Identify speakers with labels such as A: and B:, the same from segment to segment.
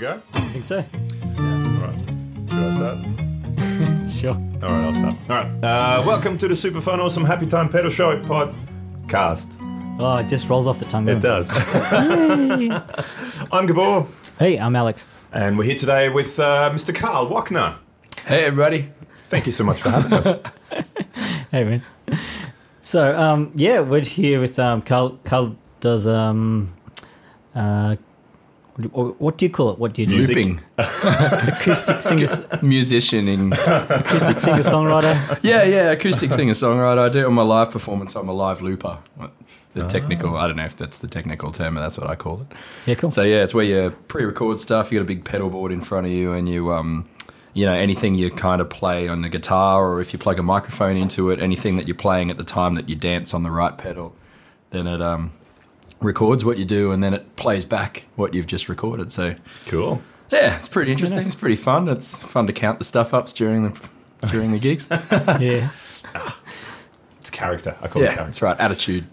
A: go?
B: I think so.
A: All right. Should I start?
B: Sure.
A: All right, I'll start. All right. Welcome to the Super Fun Awesome Happy Time Pedal Show podcast.
B: Oh, it just rolls off the tongue.
A: It does. I'm Gabor.
B: Hey, I'm Alex.
A: And we're here today with Mr. Carl Wachner.
C: Hey, everybody.
A: Thank you so much for having us.
B: Hey, man. So, we're here with Carl. Carl does what do you call it? What do you do?
A: Music.
C: Looping.
B: Acoustic singer,
C: Musicianing.
B: acoustic singer-songwriter.
C: Yeah, acoustic singer-songwriter. I do it on my live performance. I'm a live looper. The technical, I don't know if that's the technical term, but that's what I call it.
B: Yeah, cool.
C: So, yeah, it's where you pre-record stuff. You got a big pedal board in front of you and you, anything you kind of play on the guitar, or if you plug a microphone into it, anything that you're playing at the time that you dance on the right pedal, then it records what you do and then it plays back what you've just recorded. So
A: Cool.
C: yeah, it's pretty interesting.
B: Nice.
C: It's pretty fun. It's fun to count the stuff ups during the gigs.
B: Yeah.
A: It's character. I call it
C: Yeah,
A: character.
C: that's right. Attitude.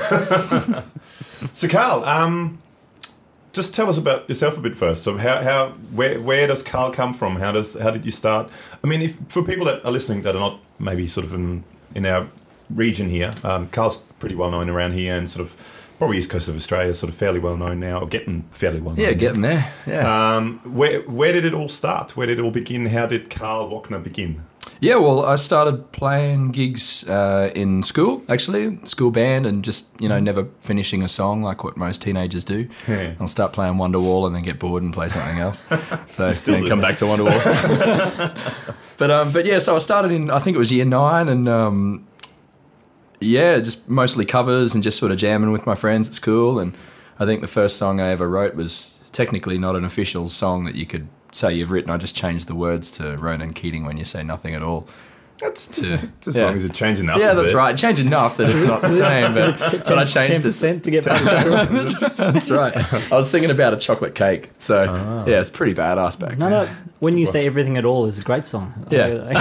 A: So, Carl, just tell us about yourself a bit first. So, where does Carl come from? How did you start? I mean, for people that are listening that are not maybe sort of in our region here, Carl's pretty well known around here and sort of probably east coast of Australia, sort of fairly well known now, or getting fairly well known.
C: Yeah,
A: now.
C: getting there. Yeah.
A: Where did it all start? Where did it all begin? How did Carl Wachner begin?
C: Yeah, well, I started playing gigs in school, actually, school band, and just, never finishing a song like what most teenagers do.
A: Yeah.
C: I'll start playing Wonderwall and then get bored and play something else. So
A: Still
C: then
A: do
C: come
A: that.
C: back to Wonderwall. But yeah, so I started in, I think it was year 9, and just mostly covers and just sort of jamming with my friends at school. And I think the first song I ever wrote was technically not an official song that you could say you've written. I just changed the words to Ronan Keating when you say nothing at all.
A: That's
C: To-
A: as
C: yeah.
A: long as it changed enough.
C: Yeah,
A: of
C: that's
A: it.
C: right. Change enough that it's not the same, but I changed it.
B: 10% to get past that.
C: That's right. I was singing about a chocolate cake. So, yeah, it's pretty badass back then.
B: No. When you say everything at all is a great song.
C: Yeah.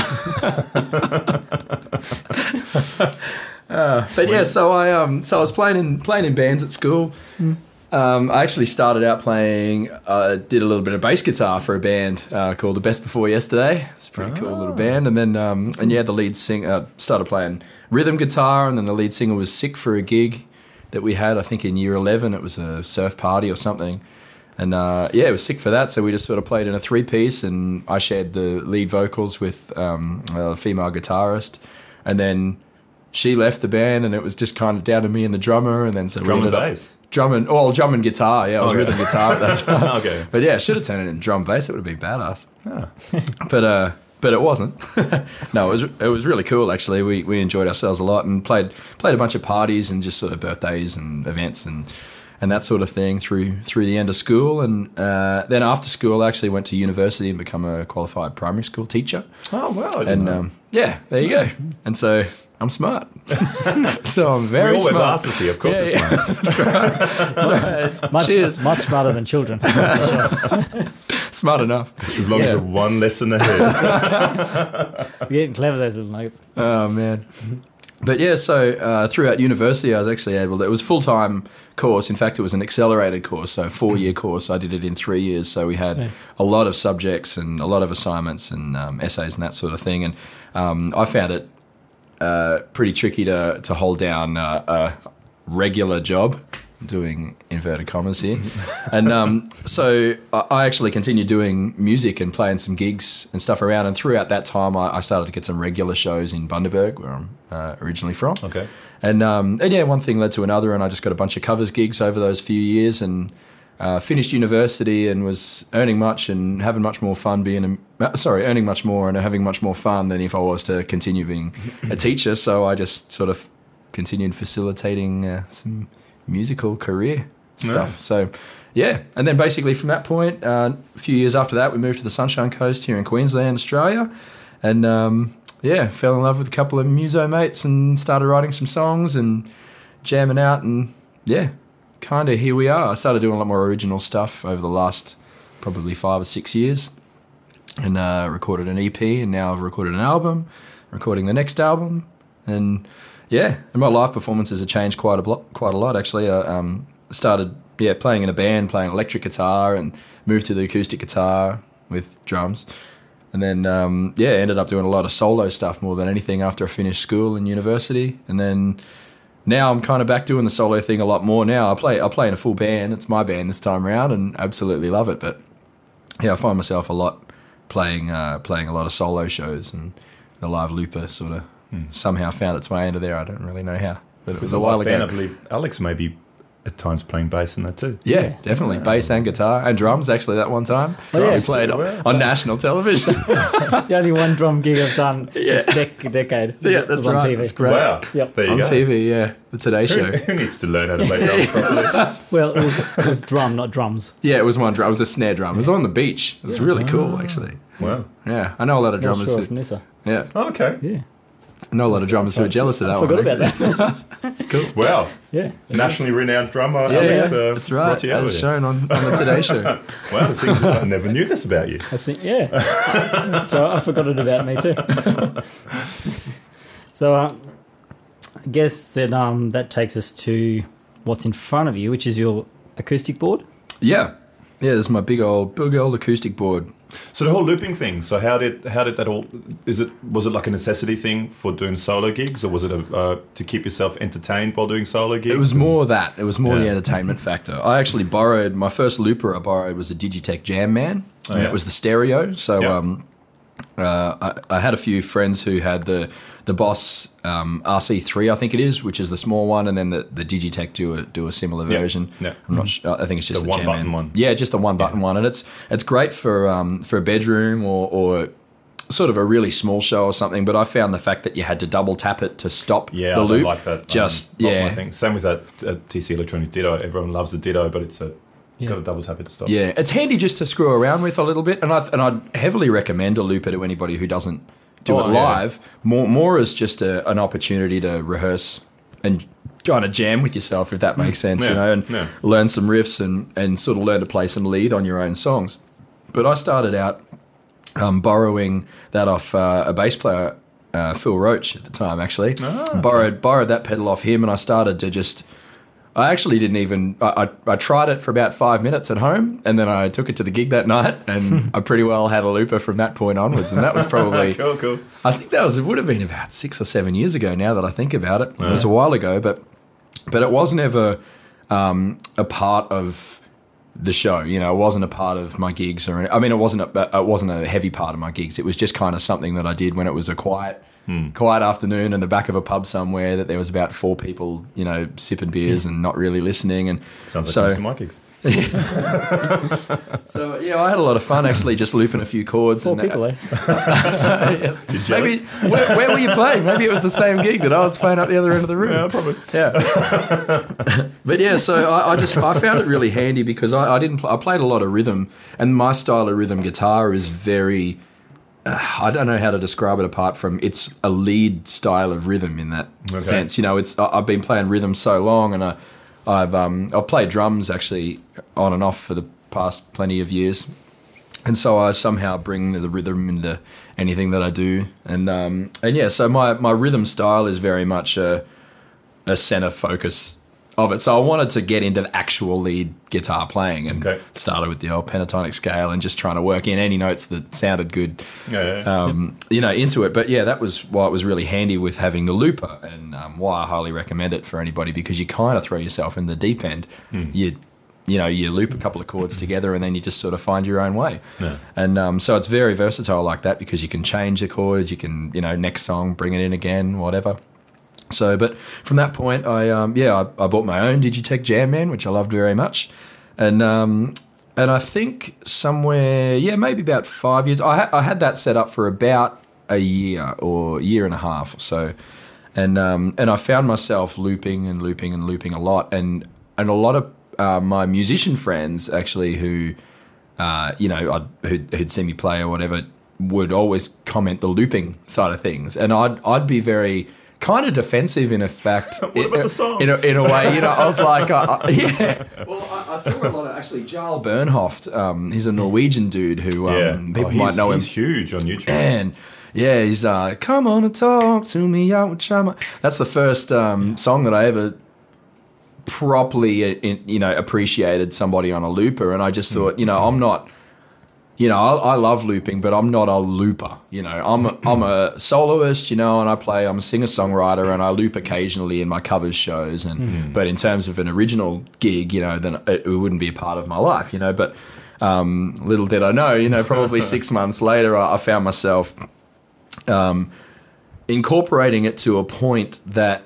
C: But yeah, so I was playing in bands at school. I actually started out playing, did a little bit of bass guitar for a band called The Best Before Yesterday. It's a pretty cool little band. And then, the lead singer started playing rhythm guitar, and then the lead singer was sick for a gig that we had, I think in year 11. It was a surf party or something. And it was sick for that, so we just sort of played in a 3-piece, and I shared the lead vocals with a female guitarist. And then she left the band, and it was just kind of down to me and the drummer, and then so
A: Drum
C: we
A: and
C: ended up
A: bass.
C: drum and guitar. Yeah, it was
A: Okay.
C: rhythm guitar at that time.
A: Okay.
C: But yeah, should have turned it into drum bass. It would have been badass.
A: Ah.
C: But it wasn't. No, it was really cool actually. We enjoyed ourselves a lot and played a bunch of parties and just sort of birthdays and events and that sort of thing through the end of school. And then after school, I actually went to university and become a qualified primary school teacher.
A: Oh, wow. I didn't know.
C: And there you go. And so I'm smart. So I'm
A: We
C: very
A: all wear
C: smart.
A: glasses here, of course.
C: Yeah,
A: it's
C: yeah.
A: fine.
B: much,
C: Cheers.
B: much smarter than children. That's for sure.
C: Smart enough.
A: As long as
C: Yeah.
A: you're one lesson ahead.
B: You're getting clever, those little nuggets.
C: Oh, man. But yeah, so throughout university, I was actually able to, it was a full-time course. In fact, it was an accelerated course, so a 4-year course. I did it in 3 years. So we had a lot of subjects and a lot of assignments and essays and that sort of thing. And I found it pretty tricky to hold down a regular job, doing inverted commas here. And so I actually continued doing music and playing some gigs and stuff around. And throughout that time, I started to get some regular shows in Bundaberg, where I'm originally from.
A: Okay.
C: And yeah, one thing led to another, and I just got a bunch of covers gigs over those few years and finished university and was earning much and having much more fun earning much more and having much more fun than if I was to continue being a teacher. So I just sort of continued facilitating some musical career stuff.
A: Nice.
C: So yeah, and then basically from that point, a few years after that, we moved to the Sunshine Coast here in Queensland, Australia, and fell in love with a couple of muso mates and started writing some songs and jamming out, and yeah, kind of here we are. I started doing a lot more original stuff over the last probably 5 or 6 years, and recorded an EP, and now I've recorded an album, recording the next album, and yeah, and my live performances have changed quite a lot actually. I started playing in a band, playing electric guitar, and moved to the acoustic guitar with drums. And then, ended up doing a lot of solo stuff more than anything after I finished school and university. And then now I'm kind of back doing the solo thing a lot more now. I play in a full band. It's my band this time around and absolutely love it. But yeah, I find myself a lot playing a lot of solo shows, and the live looper sort of somehow found its way into there. I don't really know how, but it was a while ago.
A: Band, I believe Alex may be at times playing bass in that too.
C: Yeah, definitely. Bass and guitar and drums, actually, that one time.
B: yeah.
C: We played on national television.
B: The only one drum gig I've done this decade.
C: Yeah, that's
B: on
C: right.
B: TV.
C: That's great.
A: Wow.
B: Yep.
A: There you
C: On
A: go.
C: TV, yeah. The Today Show.
A: Who needs to learn how to play drums properly?
B: Well, it was drum, not drums.
C: Yeah, it was one drum. It was a snare drum. It was on the beach. It was really cool, actually.
A: Wow.
C: Yeah, I know a lot of
B: Not
C: drummers.
B: sure
C: Who,
B: of Noosa.
C: yeah,
A: Oh, okay.
B: Yeah.
C: I know a lot of drummers who are jealous of that
B: I
C: one.
B: forgot about
C: actually.
B: that.
C: That's cool.
A: Wow.
B: Yeah.
A: Nationally renowned drummer,
C: Yeah,
A: Alex.
C: that's right.
A: Rottiello.
C: As shown on the Today Show.
A: Wow, I never knew this about you.
B: I think, yeah. So I forgot it about me too. So I guess that that takes us to what's in front of you, which is your acoustic board.
C: Yeah, this is my big old acoustic board.
A: So the whole looping thing. So how did that all? Was it like a necessity thing for doing solo gigs, or was it to keep yourself entertained while doing solo gigs?
C: It was more that. It was more the
A: Yeah.
C: entertainment factor. I actually borrowed my first looper. I borrowed was a Digitech Jam Man, and
A: yeah.
C: it was the stereo. So
A: Yeah.
C: I had a few friends who had the Boss RC3, I think it is, which is the small one, and then the Digitech do a similar version.
A: Yeah.
C: I'm not sure. I think it's just
A: The
C: the
A: one
C: Jam
A: button
C: Man.
A: one.
C: Yeah, just the one button one, and it's great for a bedroom or sort of a really small show or something. But I found the fact that you had to double tap it to stop
A: Yeah,
C: the
A: I
C: loop.
A: don't like that.
C: Just
A: not
C: yeah.
A: my thing. Same with that TC Electronic Ditto. Everyone loves the Ditto, but it's got to double tap it to stop.
C: Yeah, it's handy just to screw around with a little bit, and I'd heavily recommend a looper to anybody who doesn't do it
A: yeah.
C: live. More as just an opportunity to rehearse and kind of jam with yourself, if that makes sense,
A: Yeah,
C: you know, and
A: yeah.
C: learn some riffs and sort of learn to play some lead on your own songs. But I started out borrowing that off a bass player, Phil Roach at the time, actually. Borrowed that pedal off him, and I started to just... I actually didn't even... I tried it for about 5 minutes at home, and then I took it to the gig that night, and I pretty well had a looper from that point onwards, and that was probably...
A: Cool.
C: I think it would have been about 6 or 7 years ago now that I think about it. It was a while ago, but it wasn't ever a part of the show. You know, it wasn't a part of my gigs or... I mean, it wasn't a heavy part of my gigs. It was just kind of something that I did when it was a quiet afternoon in the back of a pub somewhere that there was about 4 people, you know, sipping beers and not really listening. And
A: Sounds like most of my gigs.
C: so yeah, I had a lot of fun actually just looping a few chords.
B: 4 people, eh?
C: Yes. Maybe where were you playing? Maybe it was the same gig that I was playing up the other end of the room.
A: Yeah, probably.
C: Yeah. But yeah, so I found it really handy because I played a lot of rhythm, and my style of rhythm guitar is very... I don't know how to describe it apart from it's a lead style of rhythm in that sense. You know, I've been playing rhythm so long, and I've played drums actually on and off for the past plenty of years, and so I somehow bring the rhythm into anything that I do, and yeah, so my rhythm style is very much a center focus of it. So I wanted to get into the actual lead guitar playing, and started with the old pentatonic scale and just trying to work in any notes that sounded good, you know, into it. But yeah, that was why it was really handy with having the looper, and why I highly recommend it for anybody, because you kind of throw yourself in the deep end. You know, you loop a couple of chords together, and then you just sort of find your own way.
A: Yeah.
C: And so it's very versatile like that, because you can change the chords, you can, you know, next song, bring it in again, whatever. So, but from that point, I bought my own Digitech Jam Man, which I loved very much, and I think somewhere, maybe about 5 years, I had that set up for about a year or year and a half or so, and I found myself looping a lot, and a lot of my musician friends actually who, you know, who'd seen me play or whatever, would always comment the looping side of things, and I'd be very kind of defensive in effect.
A: What about the song?
C: In a way, you know, I was like, yeah. Well, I saw a lot of, actually, Jarl Bernhoft, he's a Norwegian dude who people might know him.
A: He's huge on YouTube.
C: And yeah, he's come on and talk to me out with Chama. That's the first song that I ever properly, appreciated somebody on a looper, and I just thought, I'm not. I love looping, but I'm not a looper. I'm a soloist, and I'm a singer-songwriter, and I loop occasionally in my covers shows. But in terms of an original gig, then it wouldn't be a part of my life, But little did I know, probably 6 months later, I found myself incorporating it to a point that,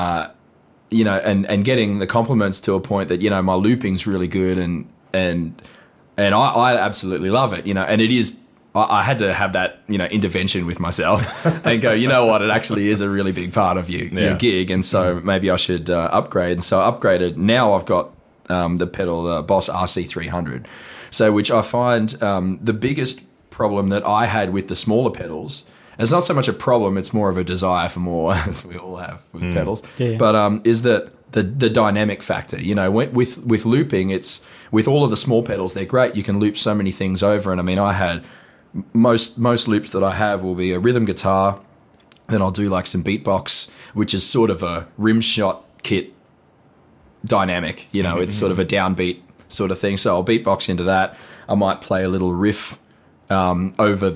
C: and getting the compliments to a point that, my looping's really good and I absolutely love it, and it is. I had to have that, intervention with myself and go, what, it actually is a really big part of your gig, and so maybe I should upgrade. And so I upgraded. Now I've got the pedal Boss RC300, so which I find the biggest problem that I had with the smaller pedals. It's not so much a problem; it's more of a desire for more, as we all have with pedals. Yeah. But is that the dynamic factor? With looping, it's with all of the small pedals, they're great. You can loop so many things over, and I mean, I had most loops that I have will be a rhythm guitar. Then I'll do like some beatbox, which is sort of a rim shot kit dynamic. It's sort of a downbeat sort of thing. So I'll beatbox into that. I might play a little riff over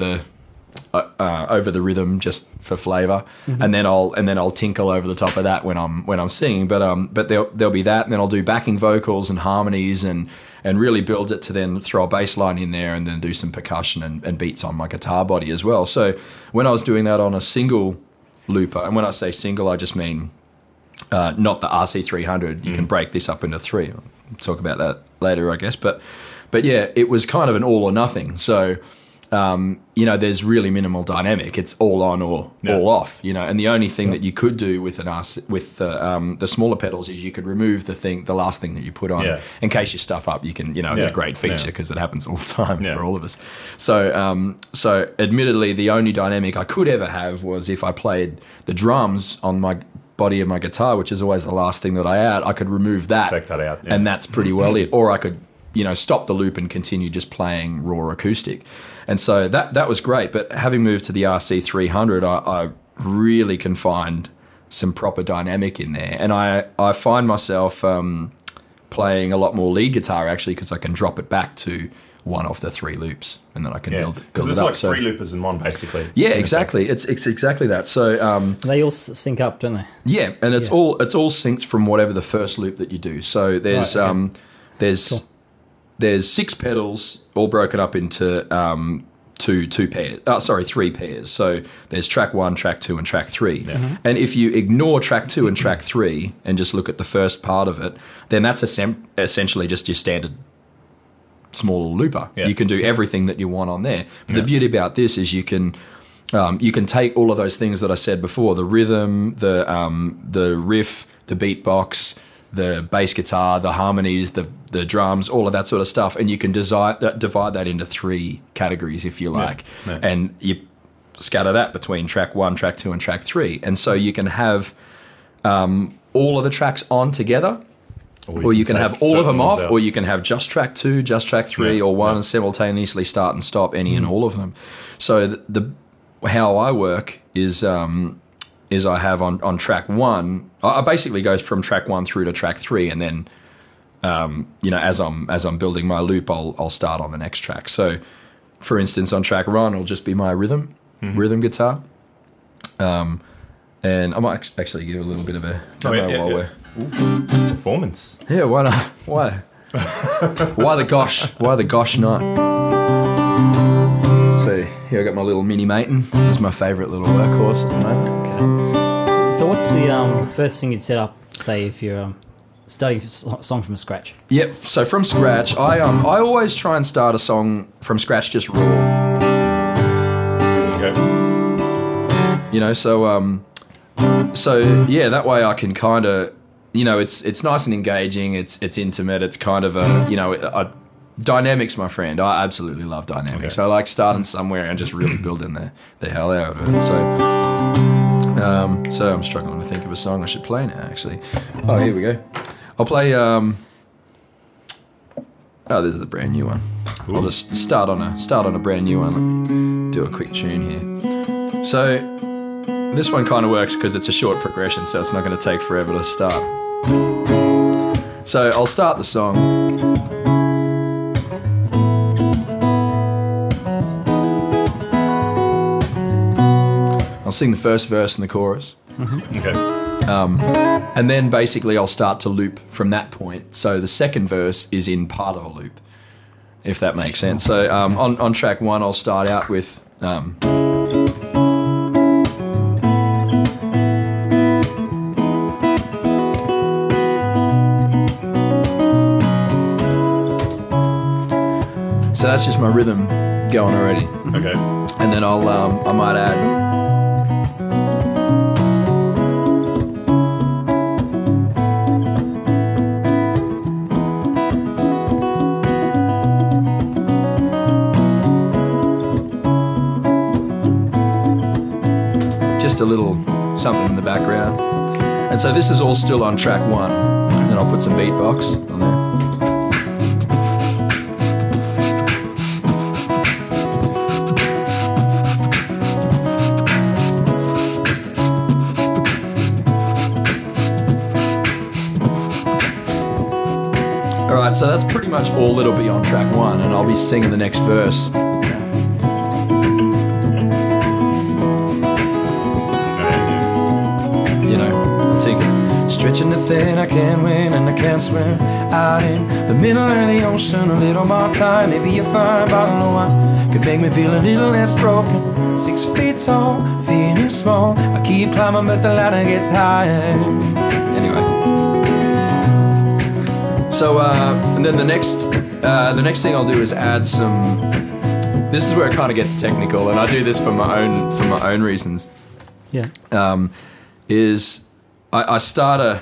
C: the rhythm just for flavor, and then I'll tinkle over the top of that when I'm singing. But there'll be that, and then I'll do backing vocals and harmonies and really build it to then throw a bass line in there and then do some percussion and beats on my guitar body as well. So when I was doing that on a single looper, and when I say single, I just mean not the RC300. You can break this up into three. I'll talk about that later, I guess. But yeah, it was kind of an all or nothing. So there's really minimal dynamic. It's all on or all off. And the only thing that you could do with the smaller pedals is you could remove the last thing that you put on in case you stuff up. You can, it's a great feature because it happens all the time for all of us. So admittedly, the only dynamic I could ever have was if I played the drums on my body of my guitar, which is always the last thing that I add. I could remove that.
A: Check that out.
C: And that's pretty well it. Or I could, stop the loop and continue just playing raw acoustic. And so that was great. But having moved to the RC300, I really can find some proper dynamic in there. And I find myself playing a lot more lead guitar, actually, because I can drop it back to one of the three loops, and then I can build it up.
A: Because there's like three loopers in one, basically.
C: Yeah, exactly. It's exactly that. So
B: they all sync up, don't they?
C: Yeah, and it's all synced from whatever the first loop that you do. So there's
B: Cool.
C: There's 6 pedals all broken up into three pairs. So there's track 1, track 2, and track 3. Yeah. And if you ignore track 2 and track 3 and just look at the first part of it, then that's essentially just your standard small looper. Yeah. You can do everything that you want on there. But the beauty about this is you can take all of those things that I said before: the rhythm, the riff, the beatbox, the bass guitar, the harmonies, the drums, all of that sort of stuff, and you can divide that into 3 categories, if you like, and you scatter that between track 1, track 2, and track 3, and so you can have all of the tracks on together, or you can have all of them off, or you can have just track 2, just track 3, or one and simultaneously start and stop any and all of them. So how I work is I have on track 1, I basically go from track 1 through to track 3, and then as I'm building my loop, I'll start on the next track. So, for instance, on track 1, it'll just be my rhythm guitar, and I might actually give a little bit of a demo
A: performance.
C: Yeah, why not? Why? Why the gosh? Why the gosh not? So here I got my little mini Maton. It's my favourite little workhorse at the moment.
B: Okay. So what's the first thing you'd set up, say, if you're starting a song from scratch?
C: Yep. So from scratch, I always try and start a song from scratch just raw. Okay. So that way I can kind of, it's nice and engaging. It's intimate. It's kind of dynamics, my friend. I absolutely love dynamics. Okay. So I like starting somewhere and just really building the hell out of it. So I'm struggling to think of a song I should play now, actually. Oh, here we go. I'll play. This is the brand new one. Ooh. I'll just start on a brand new one. Let me do a quick tune here. So this one kind of works because it's a short progression, so it's not going to take forever to start. So I'll start the song. I'll sing the first verse and the chorus.
A: Okay.
C: And then basically I'll start to loop from that point. So the second verse is in part of a loop, if that makes sense. So on track 1, I'll start out with... so that's just my rhythm going already.
A: Okay.
C: And then I might add... just a little something in the background. And so this is all still on track 1. And then I'll put some beatbox on there. Alright, so that's pretty much all that'll be on track 1, and I'll be singing the next verse. Stretching the thin, I can't win and I can't swim. Out in the middle of the ocean, a little more time. Maybe a fine bottle of wine could make me feel a little less broken. 6 feet tall, feeling small. I keep climbing but the ladder gets higher. Anyway. So, and then the next thing I'll do is add some... This is where it kind of gets technical, and I do this for my own reasons.
B: Yeah.
C: Is... I start a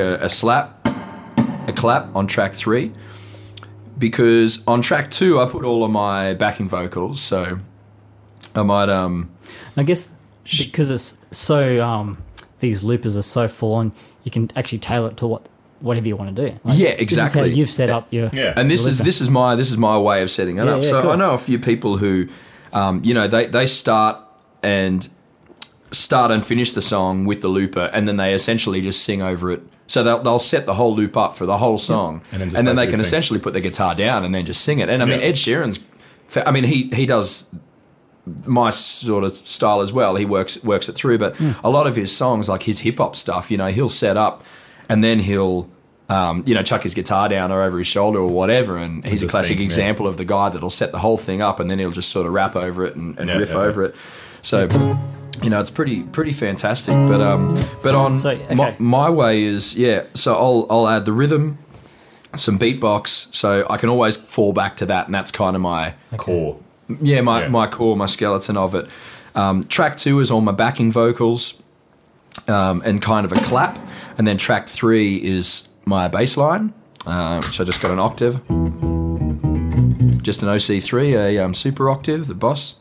C: clap on track 3, because on track 2 I put all of my backing vocals, so I might
B: I guess because it's so these loopers are so full on, you can actually tailor it to whatever you want to do. Like,
C: yeah, exactly.
B: This is how you've set up your
C: and this is my way of setting it up. So cool. I know a few people who they start and finish the song with the looper, and then they essentially just sing over it. So they'll set the whole loop up for the whole song, and then they can essentially put the guitar down and then just sing it. And I mean, Ed Sheeran's, he does my sort of style as well. He works it through, but a lot of his songs, like his hip hop stuff, he'll set up, and then he'll chuck his guitar down or over his shoulder or whatever, and he's a classic example of the guy that'll set the whole thing up, and then he'll just sort of rap over it and riff over it. So. It's pretty fantastic, but my way is so I'll add the rhythm, some beatbox, so I can always fall back to that, and that's kind of my
A: core.
C: My core, my skeleton of it. Track 2 is all my backing vocals, and kind of a clap, and then track 3 is my bass line, which I just got an octave, just an OC3, a super octave, the Boss.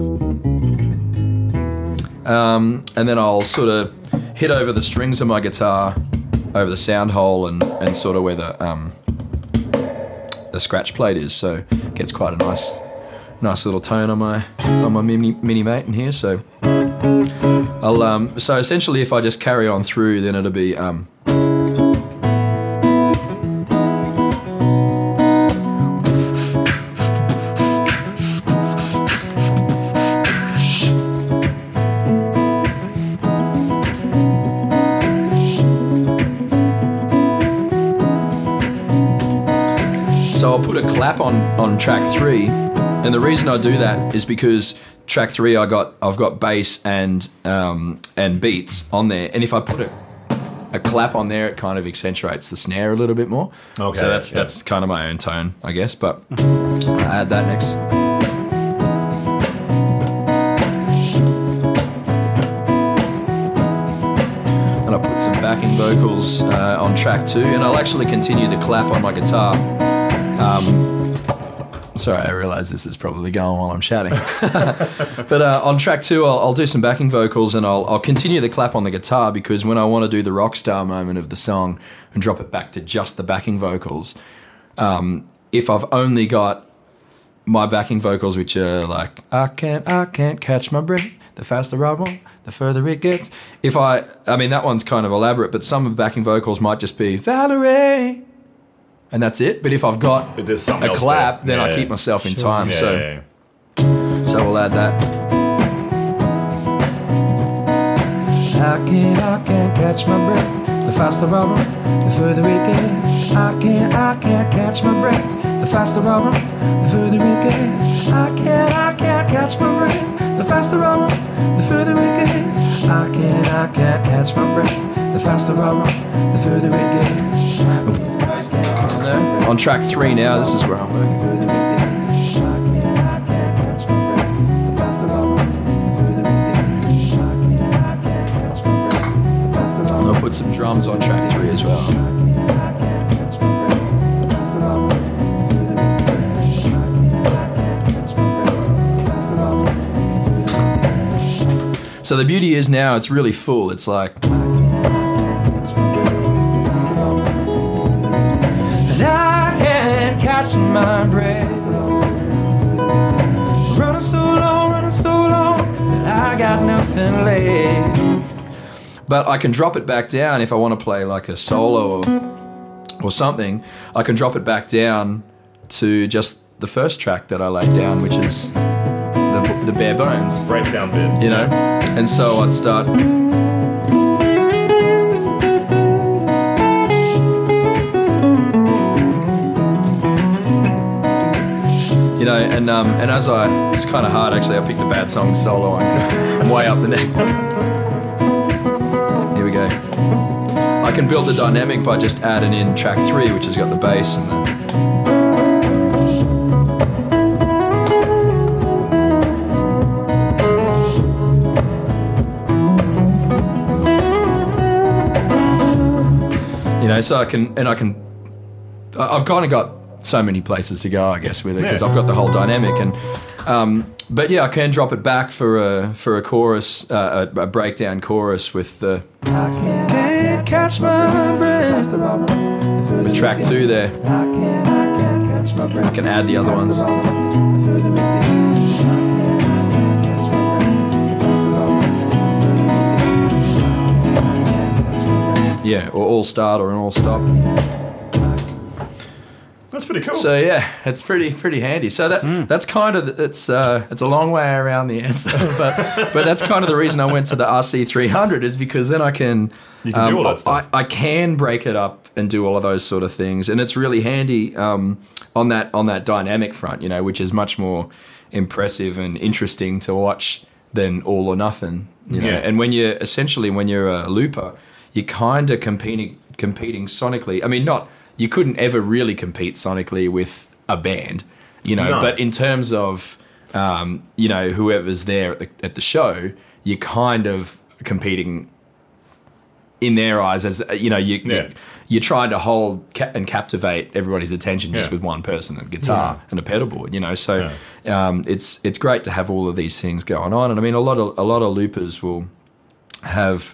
C: And then I'll sort of hit over the strings of my guitar, over the sound hole, and sort of where the scratch plate is. So it gets quite a nice little tone on my mini mate in here. So I'll so essentially, if I just carry on through, then it'll be I'll put a clap on track 3, and the reason I do that is because track 3 I've got bass and beats on there, and if I put a clap on there, it kind of accentuates the snare a little bit more. Okay, so that's kind of my own tone, I guess. But I'll add that next. And I'll put some backing vocals on track 2, and I'll actually continue the clap on my guitar. Sorry, I realise this is probably going while I'm shouting. But on track 2, I'll do some backing vocals, and I'll continue the clap on the guitar, because when I want to do the rock star moment of the song and drop it back to just the backing vocals, if I've only got my backing vocals, which are like, I can't catch my breath, the faster I want, the further it gets. I mean, that one's kind of elaborate, but some of the backing vocals might just be, Valerie, and that's it. But if I've got
A: But there's something
C: a
A: else
C: clap,
A: there.
C: then I
A: Yeah.
C: keep myself in
B: Sure.
C: time.
A: Yeah,
C: So
A: yeah, yeah.
C: so we'll add that. I can't catch my breath. The faster I run, the further it gets. I can't catch my breath. The faster I run, the further it gets. I can't catch my breath. The faster I run, the further it gets. I can't catch my breath. The faster I run, the further it gets. On track 3 now, this is where I'm working. I'll put some drums on track 3 as well. So the beauty is now it's really full. It's like, and I can't catch my breath. Running so long that I got nothing left. But I can drop it back down if I want to play like a solo or something. I can drop it back down to just the first track that I laid down, which is the bare bones.
A: Breakdown bit.
C: You know, and so I'd start. You know, and as it's kind of hard actually. I picked a bad song solo on because I'm way up the neck. Here we go. I can build the dynamic by just adding in track 3, which has got the bass and the. You know, so I've kind of got so many places to go, I guess, with it because I've got the whole dynamic and, but yeah, I can drop it back for a chorus, a breakdown chorus with the. I can't catch my breath. With track 2 there. I can add the other ones. Yeah, or all start or an all stop.
A: That's pretty cool.
C: So yeah, it's pretty handy. So that's kind of it's a long way around the answer, but that's kind of the reason I went to the RC300 is because then I can
A: You can do all that stuff.
C: I can break it up and do all of those sort of things, and it's really handy on that dynamic front, you know, which is much more impressive and interesting to watch than all or nothing, you know.
A: Yeah.
C: And when you're a looper, you're kind of competing sonically. I mean, you couldn't ever really compete sonically with a band, you know.
A: No.
C: But in terms of, you know, whoever's there at the show, you're kind of competing in their eyes as you know. You're trying to hold and captivate everybody's attention just with one person, a guitar and a pedal board, you know. So it's great to have all of these things going on. And I mean, a lot of loopers will have.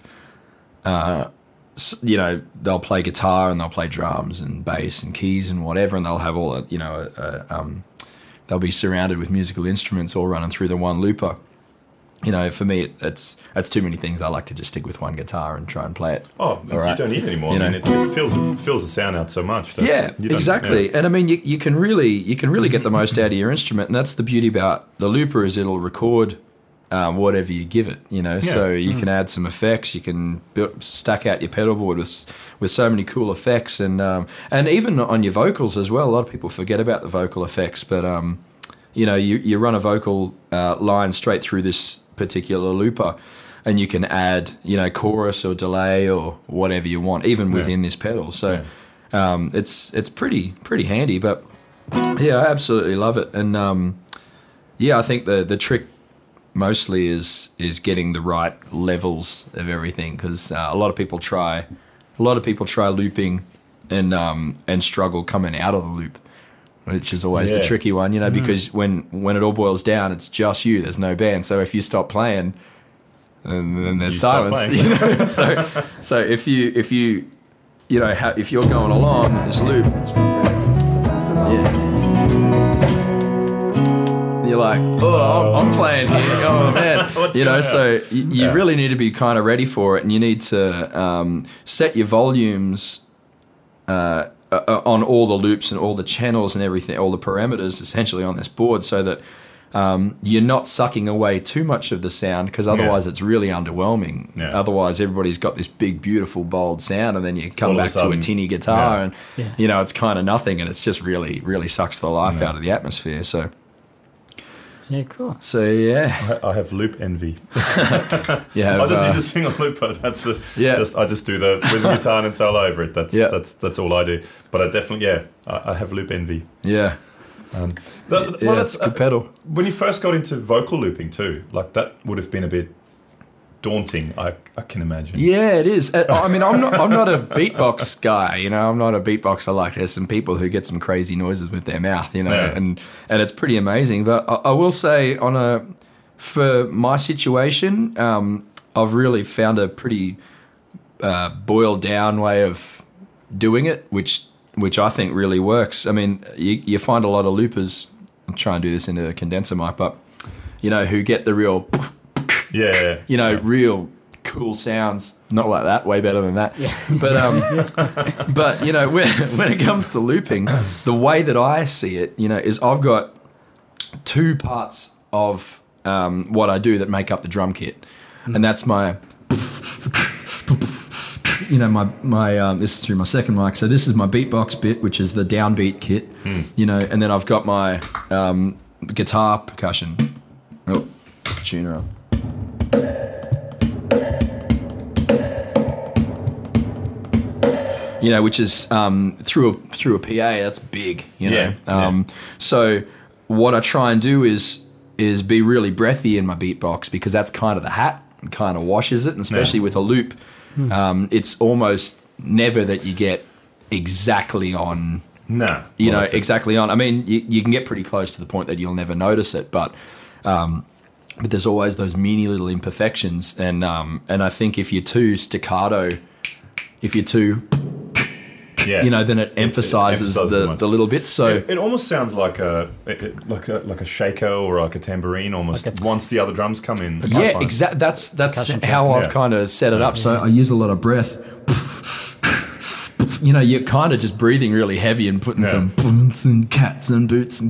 C: You know, they'll play guitar and they'll play drums and bass and keys and whatever, and they'll have all they'll be surrounded with musical instruments all running through the one looper. You know, for me, it's too many things. I like to just stick with one guitar and try and play it.
A: Oh, you don't need any more.
C: You
A: I
C: know.
A: mean, it fills the sound out so much.
C: Yeah,
A: You don't-
C: exactly.
A: yeah.
C: And I mean, you can really get the most out of your instrument, and that's the beauty about the looper is it'll record whatever you give it, you know. So you can add some effects. You can stack out your pedal board with so many cool effects, and even on your vocals as well. A lot of people forget about the vocal effects, but you know, you run a vocal line straight through this particular looper, and you can add, you know, chorus or delay or whatever you want, even within this pedal. So it's pretty handy. But yeah, I absolutely love it, and I think the trick mostly is getting the right levels of everything, because a lot of people try looping and struggle coming out of the loop, which is always the tricky one, you know, because when it all boils down, it's just you. There's no band. So if you stop playing, then there's silence. You know? So if you know if you're going along with this loop, you're like, oh, I'm playing here. Oh man, you know. So you really need to be kind of ready for it, and you need to set your volumes on all the loops and all the channels and everything, all the parameters essentially on this board, so that you're not sucking away too much of the sound, because otherwise it's really underwhelming.
A: Yeah.
C: Otherwise, everybody's got this big, beautiful, bold sound, and then you come
A: All of a
C: back to a
A: sudden,
C: tinny guitar,
A: yeah.
C: and
B: Yeah.
C: it's kind of nothing, and it's just really, really sucks the life out of the atmosphere. So
B: Cool.
C: yeah,
A: I have loop envy.
C: yeah.
A: I just use a single looper. That's the I just do the with the guitar and solo over it. That's all I do. But I definitely I have loop envy.
C: yeah.
A: Well,
C: It's a good pedal.
A: when you first got into vocal looping too, like that would have been a bit daunting. I can imagine.
C: Yeah, it is. I mean, I'm not a beatbox guy. I'm not a beatboxer. Like, there's some people who get some crazy noises with their mouth.
A: Yeah.
C: and it's pretty amazing. But I will say, for my situation, I've really found a pretty boiled down way of doing it, which I think really works. I mean, you find a lot of loopers. I'm trying to do this into a condenser mic, but who get the real.
A: Yeah.
C: Real cool sounds, not like that, way better than that.
B: Yeah.
C: But when it comes to looping, the way that I see it, is I've got two parts of what I do that make up the drum kit, and that's my. My this is through my second mic. So this is my beatbox bit, which is the downbeat kit, and then I've got my guitar percussion. Oh, tuner on. Which is through a PA. That's big, So what I try and do is be really breathy in my beatbox, because that's kind of the hat and kind of washes it, and especially with a loop, it's almost never that you get exactly on.
A: No.
C: Exactly on. I mean, you can get pretty close to the point that you'll never notice it, but there's always those meany little imperfections, and I think if you're too staccato, if you're too, then it emphasizes the little bits. So
A: it almost sounds like a shaker or like a tambourine almost. Once the other drums come in.
C: Yeah, exactly. That's how I've kind of set it up. So I use a lot of breath. You're kind of just breathing really heavy and putting some boots and cats in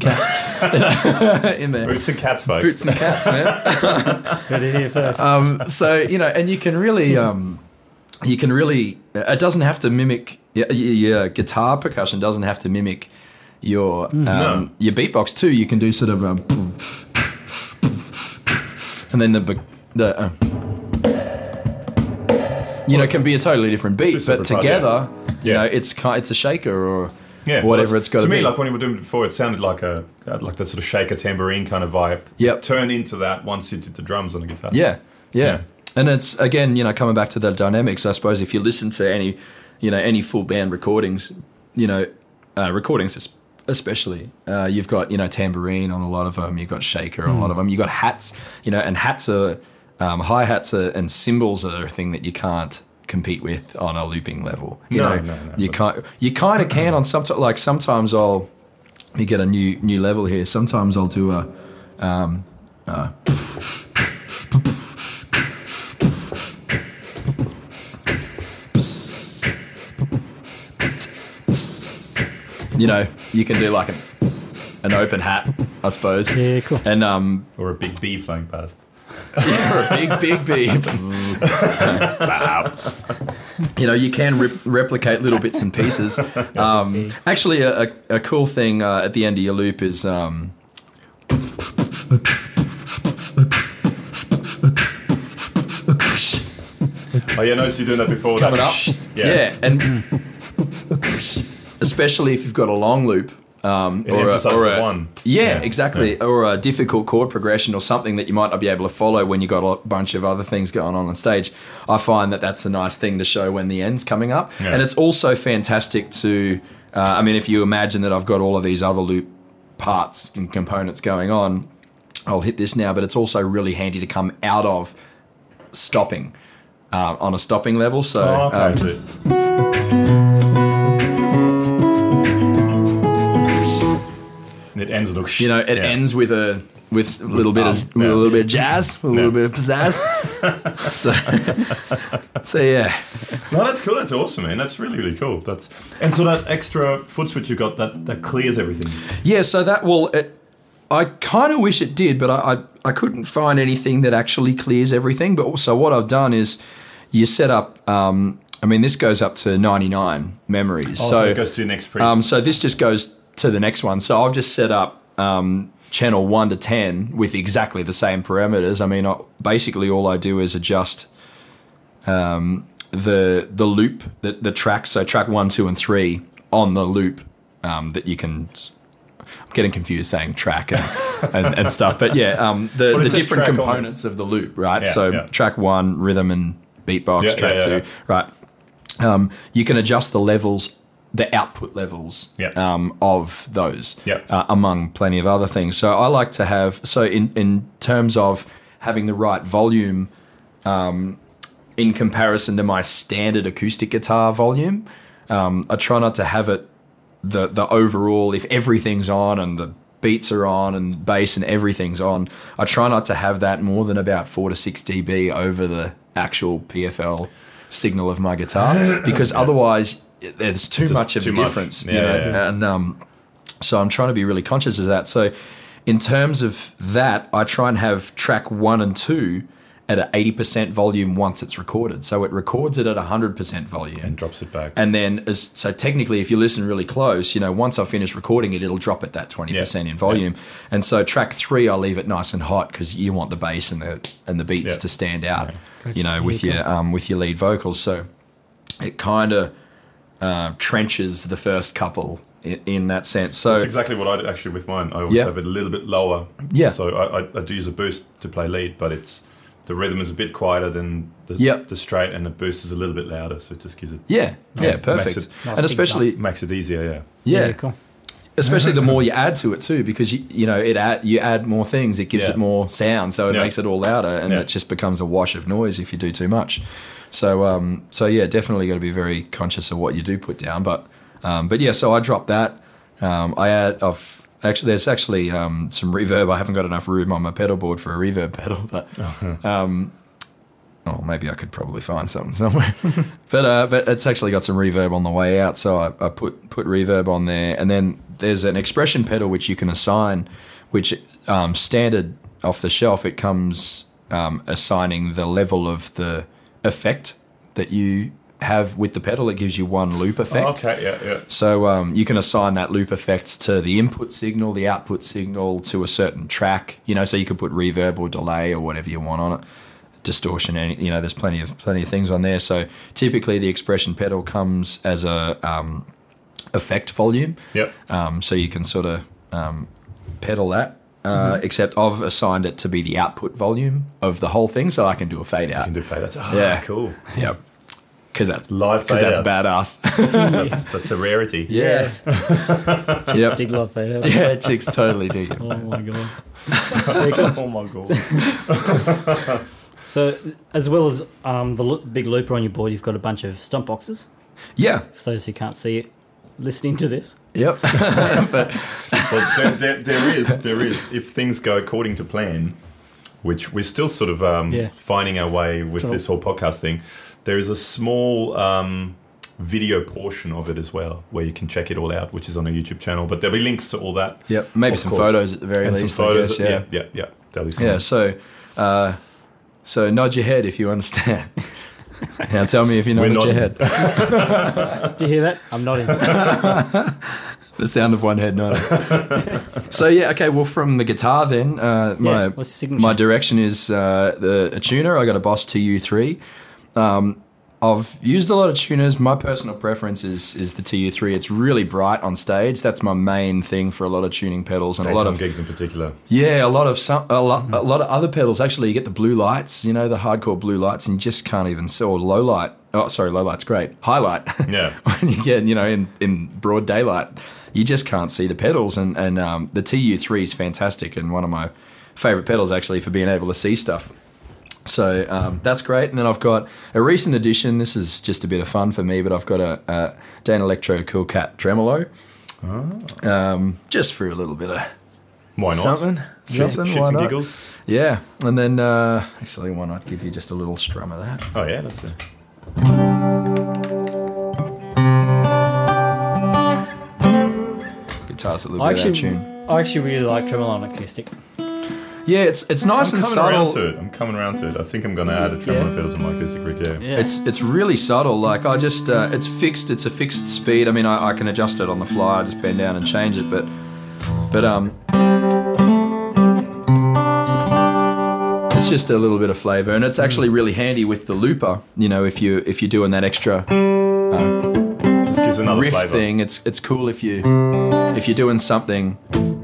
C: there.
A: Boots and cats, folks.
C: Boots and cats, man.
B: Heard it here first.
C: So and you can really, it doesn't have to mimic your guitar percussion. Doesn't have to mimic your beatbox too. You can do sort of and then it can be a totally different beat, but together, it's a shaker or whatever it's got to be.
A: To me, like when you were doing it before, it sounded like that sort of shaker tambourine kind of vibe.
C: Yep.
A: Turn into that once you did the drums on the guitar.
C: Yeah. And it's, again, coming back to the dynamics, I suppose if you listen to any full band recordings, recordings especially, you've got, tambourine on a lot of them, you've got shaker on a lot of them, you've got hats, and hats are, hi-hats and cymbals are a thing that you can't compete with on a looping level.
A: No.
C: You kind of can on some, like sometimes let me get a new level here, sometimes I'll do a you can do like an open hat, I suppose.
B: Yeah, cool.
C: And
A: Or a big bee flying past.
C: or a big bee. You can replicate little bits and pieces. Actually, a cool thing at the end of your loop is
A: Oh, yeah, I noticed you doing that before.
C: coming up.
A: Yeah.
C: And especially if you've got a long loop.
A: It emphasizes one.
C: Yeah, exactly. Yeah. Or a difficult chord progression or something that you might not be able to follow when you've got a bunch of other things going on stage. I find that that's a nice thing to show when the end's coming up. Yeah. And it's also fantastic to, if you imagine that I've got all of these other loop parts and components going on, I'll hit this now, but it's also really handy to come out of stopping on a stopping level. So,
A: it ends with a
C: ends with a with a little bit of jazz, a little bit of pizzazz. so yeah.
A: No, that's cool. That's awesome, man. That's really, really cool. And so that extra foot switch you got that clears everything.
C: Yeah. So I kind of wish it did, but I couldn't find anything that actually clears everything. But also, what I've done is you set up. This goes up to 99 memories.
A: So it goes to the next preset.
C: So this just goes to the next one. So I've just set up channel 1 to 10 with exactly the same parameters. Basically all I do is adjust the loop, the tracks. So track 1, 2, and 3 on the loop that you can. I'm getting confused saying track and stuff, but yeah, the different components of the loop, right? Track 1, rhythm and beatbox. Track 2, right? You can adjust the levels, the output levels of those, among plenty of other things. So I like to have, in terms of having the right volume in comparison to my standard acoustic guitar volume, I try not to have it the overall, if everything's on and the beats are on and bass and everything's on, I try not to have that more than about 4 to 6 dB over the actual PFL signal of my guitar, because otherwise there's too much of a difference. And so I'm trying to be really conscious of that. So in terms of that, I try and have track 1 and 2 at an 80% volume once it's recorded. So it records it at 100% volume.
A: And drops it back.
C: And then, so technically, if you listen really close, once I finish recording it, it'll drop at that 20% in volume. And so track 3, I'll leave it nice and hot because you want the bass and the beats to stand out, with your lead vocals. So it kind of trenches the first couple in that sense. So
A: that's exactly what I do actually with mine. I always have it a little bit lower.
C: Yeah.
A: So I do use a boost to play lead, but the rhythm is a bit quieter than the straight, and the boost is a little bit louder, so it just gives it
C: perfect. And especially
A: makes it easier.
C: Yeah,
B: cool.
C: Especially the more you add to it too, because you add more things, it gives it more sound, so it makes it all louder, and it just becomes a wash of noise if you do too much. So definitely got to be very conscious of what you do put down. But so I dropped that. There's actually some reverb. I haven't got enough room on my pedal board for a reverb pedal, but maybe I could probably find something somewhere. but it's actually got some reverb on the way out, so I put reverb on there. And then there's an expression pedal which you can assign, which standard off the shelf, it comes assigning the level of the effect that you have with the pedal. It gives you one loop effect. So you can assign that loop effect to the input signal, the output signal, to a certain track. So you could put reverb or delay or whatever you want on it, distortion. There's plenty of things on there. So typically the expression pedal comes as a effect volume. So you can sort of pedal that. Except I've assigned it to be the output volume of the whole thing, so I can do a fade out.
A: You can do fade outs. Oh, cool.
C: Yep. Because that's
A: live.
C: Because that's badass.
A: that's a rarity.
C: Yeah.
B: Chicks dig live fade out.
C: Yeah, chicks totally dig it.
B: Oh my god.
A: Oh my god.
B: So, as well as the big looper on your board, you've got a bunch of stomp boxes.
C: Yeah.
B: For those who can't see it, listening to this.
C: Yep.
A: Well, there is. If things go according to plan, which we're still sort of finding our way with this whole podcast thing, there is a small video portion of it as well, where you can check it all out, which is on our YouTube channel. But there'll be links to all that.
C: Yep, maybe some photos at the very least.
A: Some photos.
C: I guess,
A: yeah. There'll be some.
C: Yeah. So nod your head if you understand. Now tell me if you nodded your head.
B: Did you hear that? I'm nodding.
C: The sound of one head nodding. So well, from the guitar then,
B: what's the signature?
C: My direction is a tuner. I got a Boss TU3. I've used a lot of tuners. My personal preference is the TU3. It's really bright on stage. That's my main thing for a lot of tuning pedals, and a lot of
A: gigs in particular.
C: Yeah, a lot of other pedals. Actually, you get the blue lights, the hardcore blue lights, and you just can't even see. Or low light. Oh, sorry, low light's great. Highlight. Yeah. When you get in broad daylight, you just can't see the pedals, and the TU3 is fantastic and one of my favorite pedals actually for being able to see stuff. So that's great. And then I've got a recent addition. This is just a bit of fun for me, but I've got a Danelectro Cool Cat Tremolo. Just for a little bit of
A: Why not?
C: Something.
A: Shits
C: Why
A: and
C: not?
A: giggles.
C: Yeah, and then actually, why not give you just a little strum of that?
A: Oh yeah, that's it.
C: Guitar's a little bit out of tune.
B: I actually really like tremolo on acoustic.
C: Yeah, it's nice
A: I'm
C: and
A: coming
C: subtle.
A: around to it. I'm coming around to it. I think I'm going to add a tremolo pedal to my acoustic rig. Yeah.
C: It's really subtle. Like I just it's fixed. It's a fixed speed. I mean, I can adjust it on the fly. I just bend down and change it. But it's just a little bit of flavour, and it's actually really handy with the looper. You know, if you're doing that extra
A: Just gives another
C: riff
A: flavour.
C: thing, it's cool if you're doing something.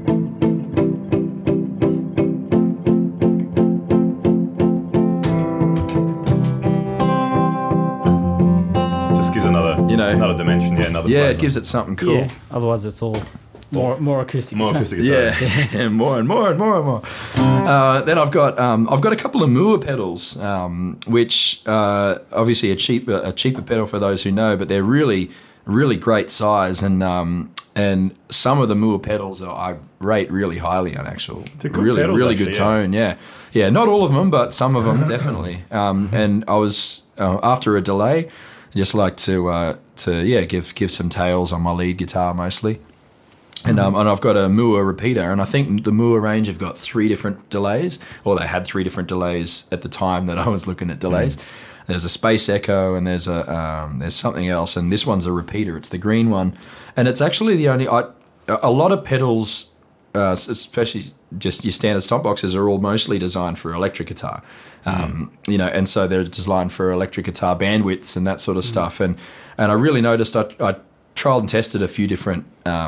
A: Just gives another, another dimension. Yeah, another.
C: Yeah,
A: flavour.
C: it gives it something cool.
B: Yeah. Otherwise, it's all more acoustic.
A: more
B: isn't it?
A: acoustic guitar.
C: Yeah, more and more and more and more. Then I've got a couple of Mooer pedals, which obviously a cheaper pedal for those who know, but they're really great size, and some of the Mooer pedals I rate really highly on actual.
A: They're good
C: Really
A: pedals,
C: really
A: actually,
C: good tone. Yeah, not all of them, but some of them definitely. And I was after a delay, I just like to give some tails on my lead guitar mostly. And I've got a Mooer repeater, and I think the Mooer range have got 3 different delays, or they had 3 different delays at the time that I was looking at delays. There's a Space Echo, and there's something else, and this one's a repeater. It's the green one, and it's actually the only. A lot of pedals, especially just your standard stomp boxes, are all mostly designed for electric guitar. And so they're designed for electric guitar bandwidths and that sort of stuff. And I really noticed I trialed and tested a few different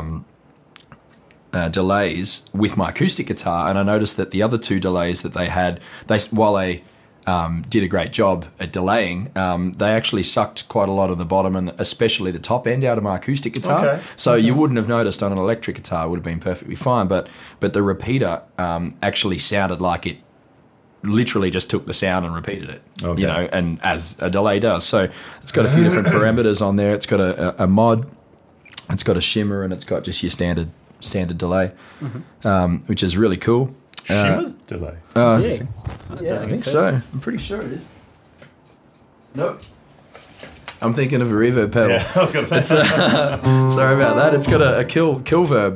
C: delays with my acoustic guitar, and I noticed that the other 2 delays that they had, while they did a great job at delaying, they actually sucked quite a lot of the bottom and especially the top end out of my acoustic guitar.
A: Okay.
C: So you wouldn't have noticed on an electric guitar, it would have been perfectly fine, but the repeater actually sounded like it literally just took the sound and repeated it,
A: Okay.
C: and as a delay does. So it's got a few different parameters on there. It's got a mod, it's got a shimmer, and it's got just your standard delay, which is really cool.
A: Shimmer delay.
C: I think so. I'm pretty sure it is. Nope. I'm thinking of a reverb pedal.
A: Yeah, I was going to say.
C: Sorry about that. It's got a kill verb.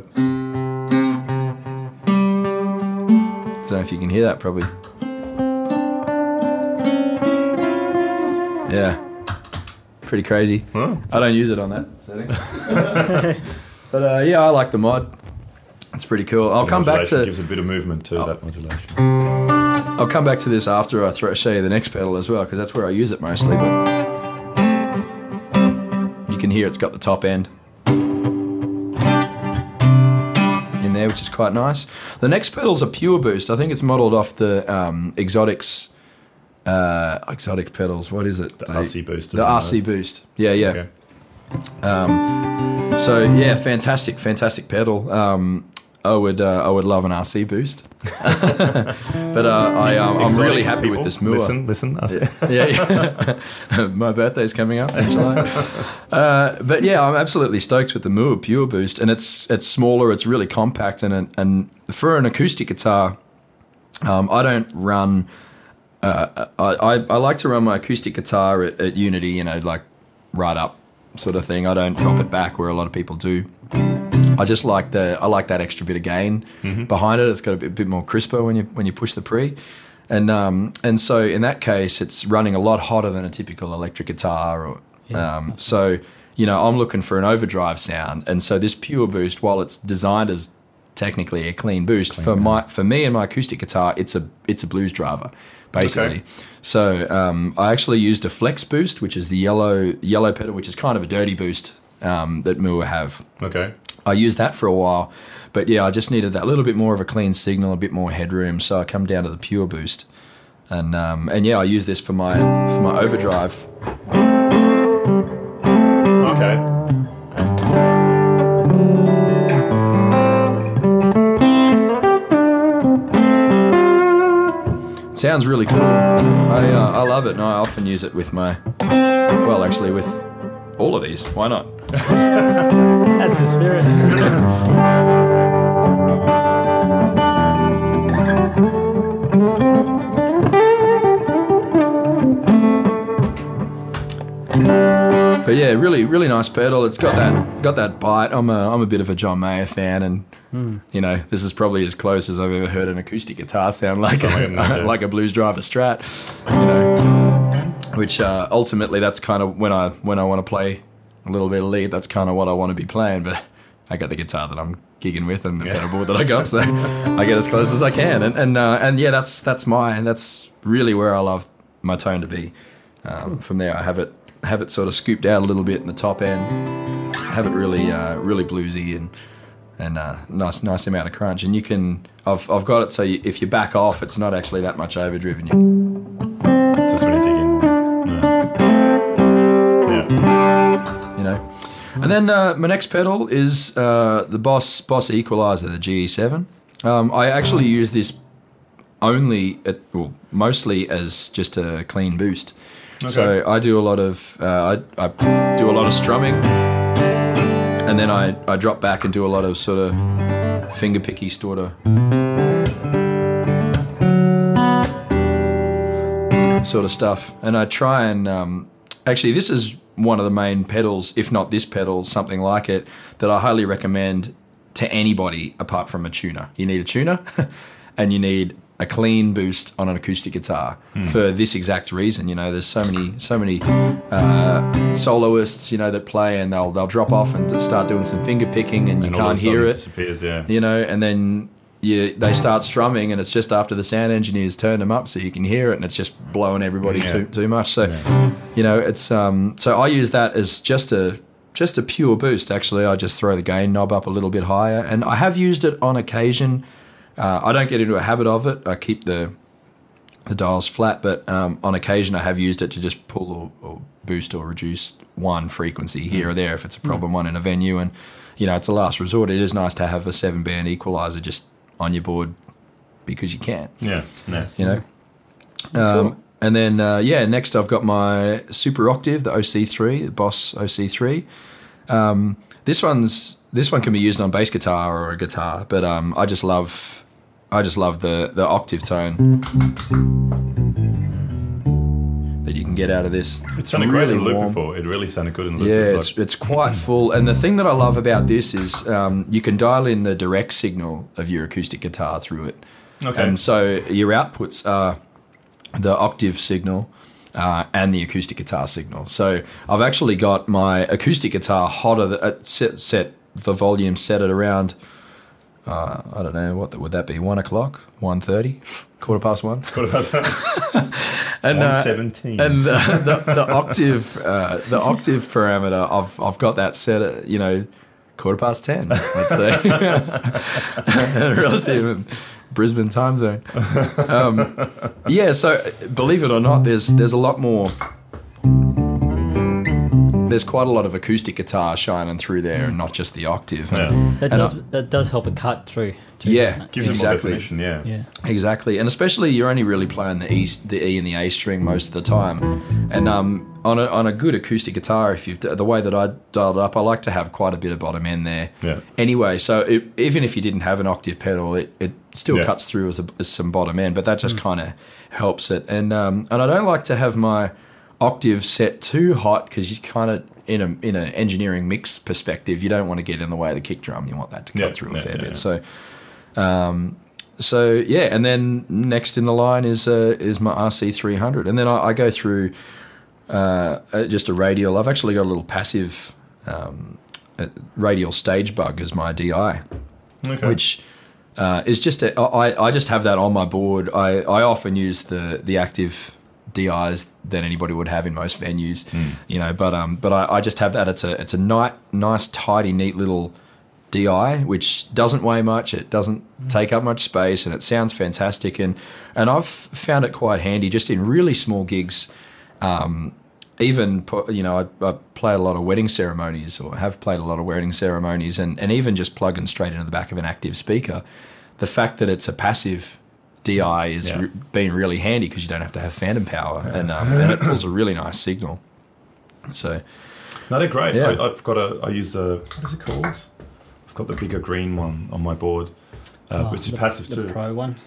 C: Don't know if you can hear that, probably. Yeah. Pretty crazy.
A: Oh.
C: I don't use it on that setting. But I like the mod. It's pretty cool. I'll come back to.
A: Gives a bit of movement to that modulation.
C: I'll come back to this after I show you the next pedal as well, because that's where I use it mostly. But you can hear it's got the top end in there, which is quite nice. The next pedal's a Pure Boost. I think it's modelled off the Exotics pedals. What is it?
A: The RC Boost.
C: The RC Boost. Yeah.
A: Okay.
C: So yeah, fantastic pedal. I would love an RC Boost, but I'm really happy with this Mooer.
A: Listen.
C: Yeah. My birthday's coming up in July. But yeah, I'm absolutely stoked with the Mooer Pure Boost, and it's smaller, it's really compact, and for an acoustic guitar, I don't run. I like to run my acoustic guitar at Unity, like right up sort of thing. I don't drop it back where a lot of people do. I just like that extra bit of gain behind it. It's got a bit more crisper when you push the pre, and so in that case, it's running a lot hotter than a typical electric guitar. So I'm looking for an overdrive sound, and so this Pure Boost, while it's designed as technically a clean boost, for me and my acoustic guitar, it's a blues driver, basically. Okay. So I actually used a Flex Boost, which is the yellow pedal, which is kind of a dirty boost that Mooer have.
A: Okay.
C: I used that for a while, but yeah, I just needed that little bit more of a clean signal, a bit more headroom, so I come down to the Pure Boost, and yeah, I use this for my overdrive.
A: Okay.
C: It sounds really cool. I love it, and I often use it with with all of these. Why not?
B: That's the spirit.
C: yeah, really nice pedal. It's got that bite. I'm a bit of a John Mayer fan, and you know, this is probably as close as I've ever heard an acoustic guitar sound like like a Blues Driver Strat. You know, which ultimately that's kind of when I want to play a little bit of lead. That's kind of what I want to be playing, but I got the guitar that I'm gigging with and the pedal board that I got, so I get as close as I can. And yeah, that's really where I love my tone to be. From there, I have it sort of scooped out a little bit in the top end. Have it really bluesy and nice amount of crunch. And you can I've got it so if you back off, it's not actually that much overdriven.
A: Just when you dig in more. Yeah.
C: You know. And then my next pedal is the Boss Equalizer, the GE7. I actually use this mostly as just a clean boost. Okay. So I do a lot of I do a lot of strumming, and then I drop back and do a lot of sort of fingerpicky sort of stuff. And I try and actually this is one of the main pedals, if not this pedal, something like it, that I highly recommend to anybody apart from a tuner. You need a tuner and you need a clean boost on an acoustic guitar for this exact reason. You know, there's so many soloists, you know, that play and they'll drop off and start doing some finger picking and you can't hear it.
A: Disappears, yeah.
C: You know, and then they start strumming and it's just after the sound engineers turn them up so you can hear it and it's just blowing everybody too much. So, you know, it's so I use that as just a pure boost. Actually, I just throw the gain knob up a little bit higher, and I have used it on occasion. I don't get into a habit of it. I keep the dials flat, but on occasion I have used it to just pull or boost or reduce one frequency here or there if it's a problem one in a venue. And, you know, it's a last resort. It is nice to have a 7-band equalizer just on your board because you can. Yeah, nice. You know? Cool. And then, next I've got my Super Octave, the OC3, the Boss OC3. This one can be used on bass guitar or a guitar, but I just love the octave tone that you can get out of this.
A: It sounded really great in the loop before. It really sounded good in the loop.
C: Yeah, it's quite full. And the thing that I love about this is you can dial in the direct signal of your acoustic guitar through it. Okay. And so your outputs are the octave signal and the acoustic guitar signal. So I've actually got my acoustic guitar hotter, set the volume set at around, I don't know, what would that be, 1 o'clock, 1:30, 1:15?
A: 1:15.
C: And
A: 1:17.
C: And the octave parameter, I've got that set at, you know, 10:15, let's say. Relative Brisbane time zone. So believe it or not, there's a lot more. There's quite a lot of acoustic guitar shining through there, and not just the octave.
B: That does help it cut through too.
C: Yeah,
A: gives it more definition. Yeah,
C: exactly. And especially you're only really playing the E and the A string most of the time. And on a good acoustic guitar, the way that I dialed it up, I like to have quite a bit of bottom end there. Yeah. Anyway, so even if you didn't have an octave pedal, it still cuts through as some bottom end, but that just kind of helps it. And I don't like to have my octave set too hot because you kind of in an engineering mix perspective, you don't want to get in the way of the kick drum. You want that to cut through a fair bit. So and then next in the line is my RC300, and then I go through just a radial. I've actually got a little passive radial stage bug as my DI, which is just I just have that on my board. I often use the active DIs that anybody would have in most venues, you know. But I just have that. It's a nice, tidy, neat little DI, which doesn't weigh much. It doesn't take up much space, and it sounds fantastic. And I've found it quite handy just in really small gigs. Even, you know, I play a lot of wedding ceremonies, or have played a lot of wedding ceremonies, and even just plugging straight into the back of an active speaker. The fact that it's a passive DI is been really handy because you don't have to have phantom power, and it pulls a really nice signal. So,
A: no, they're great. Yeah. I use what is it called? I've got the bigger green one on my board, which is passive too.
B: The Pro one.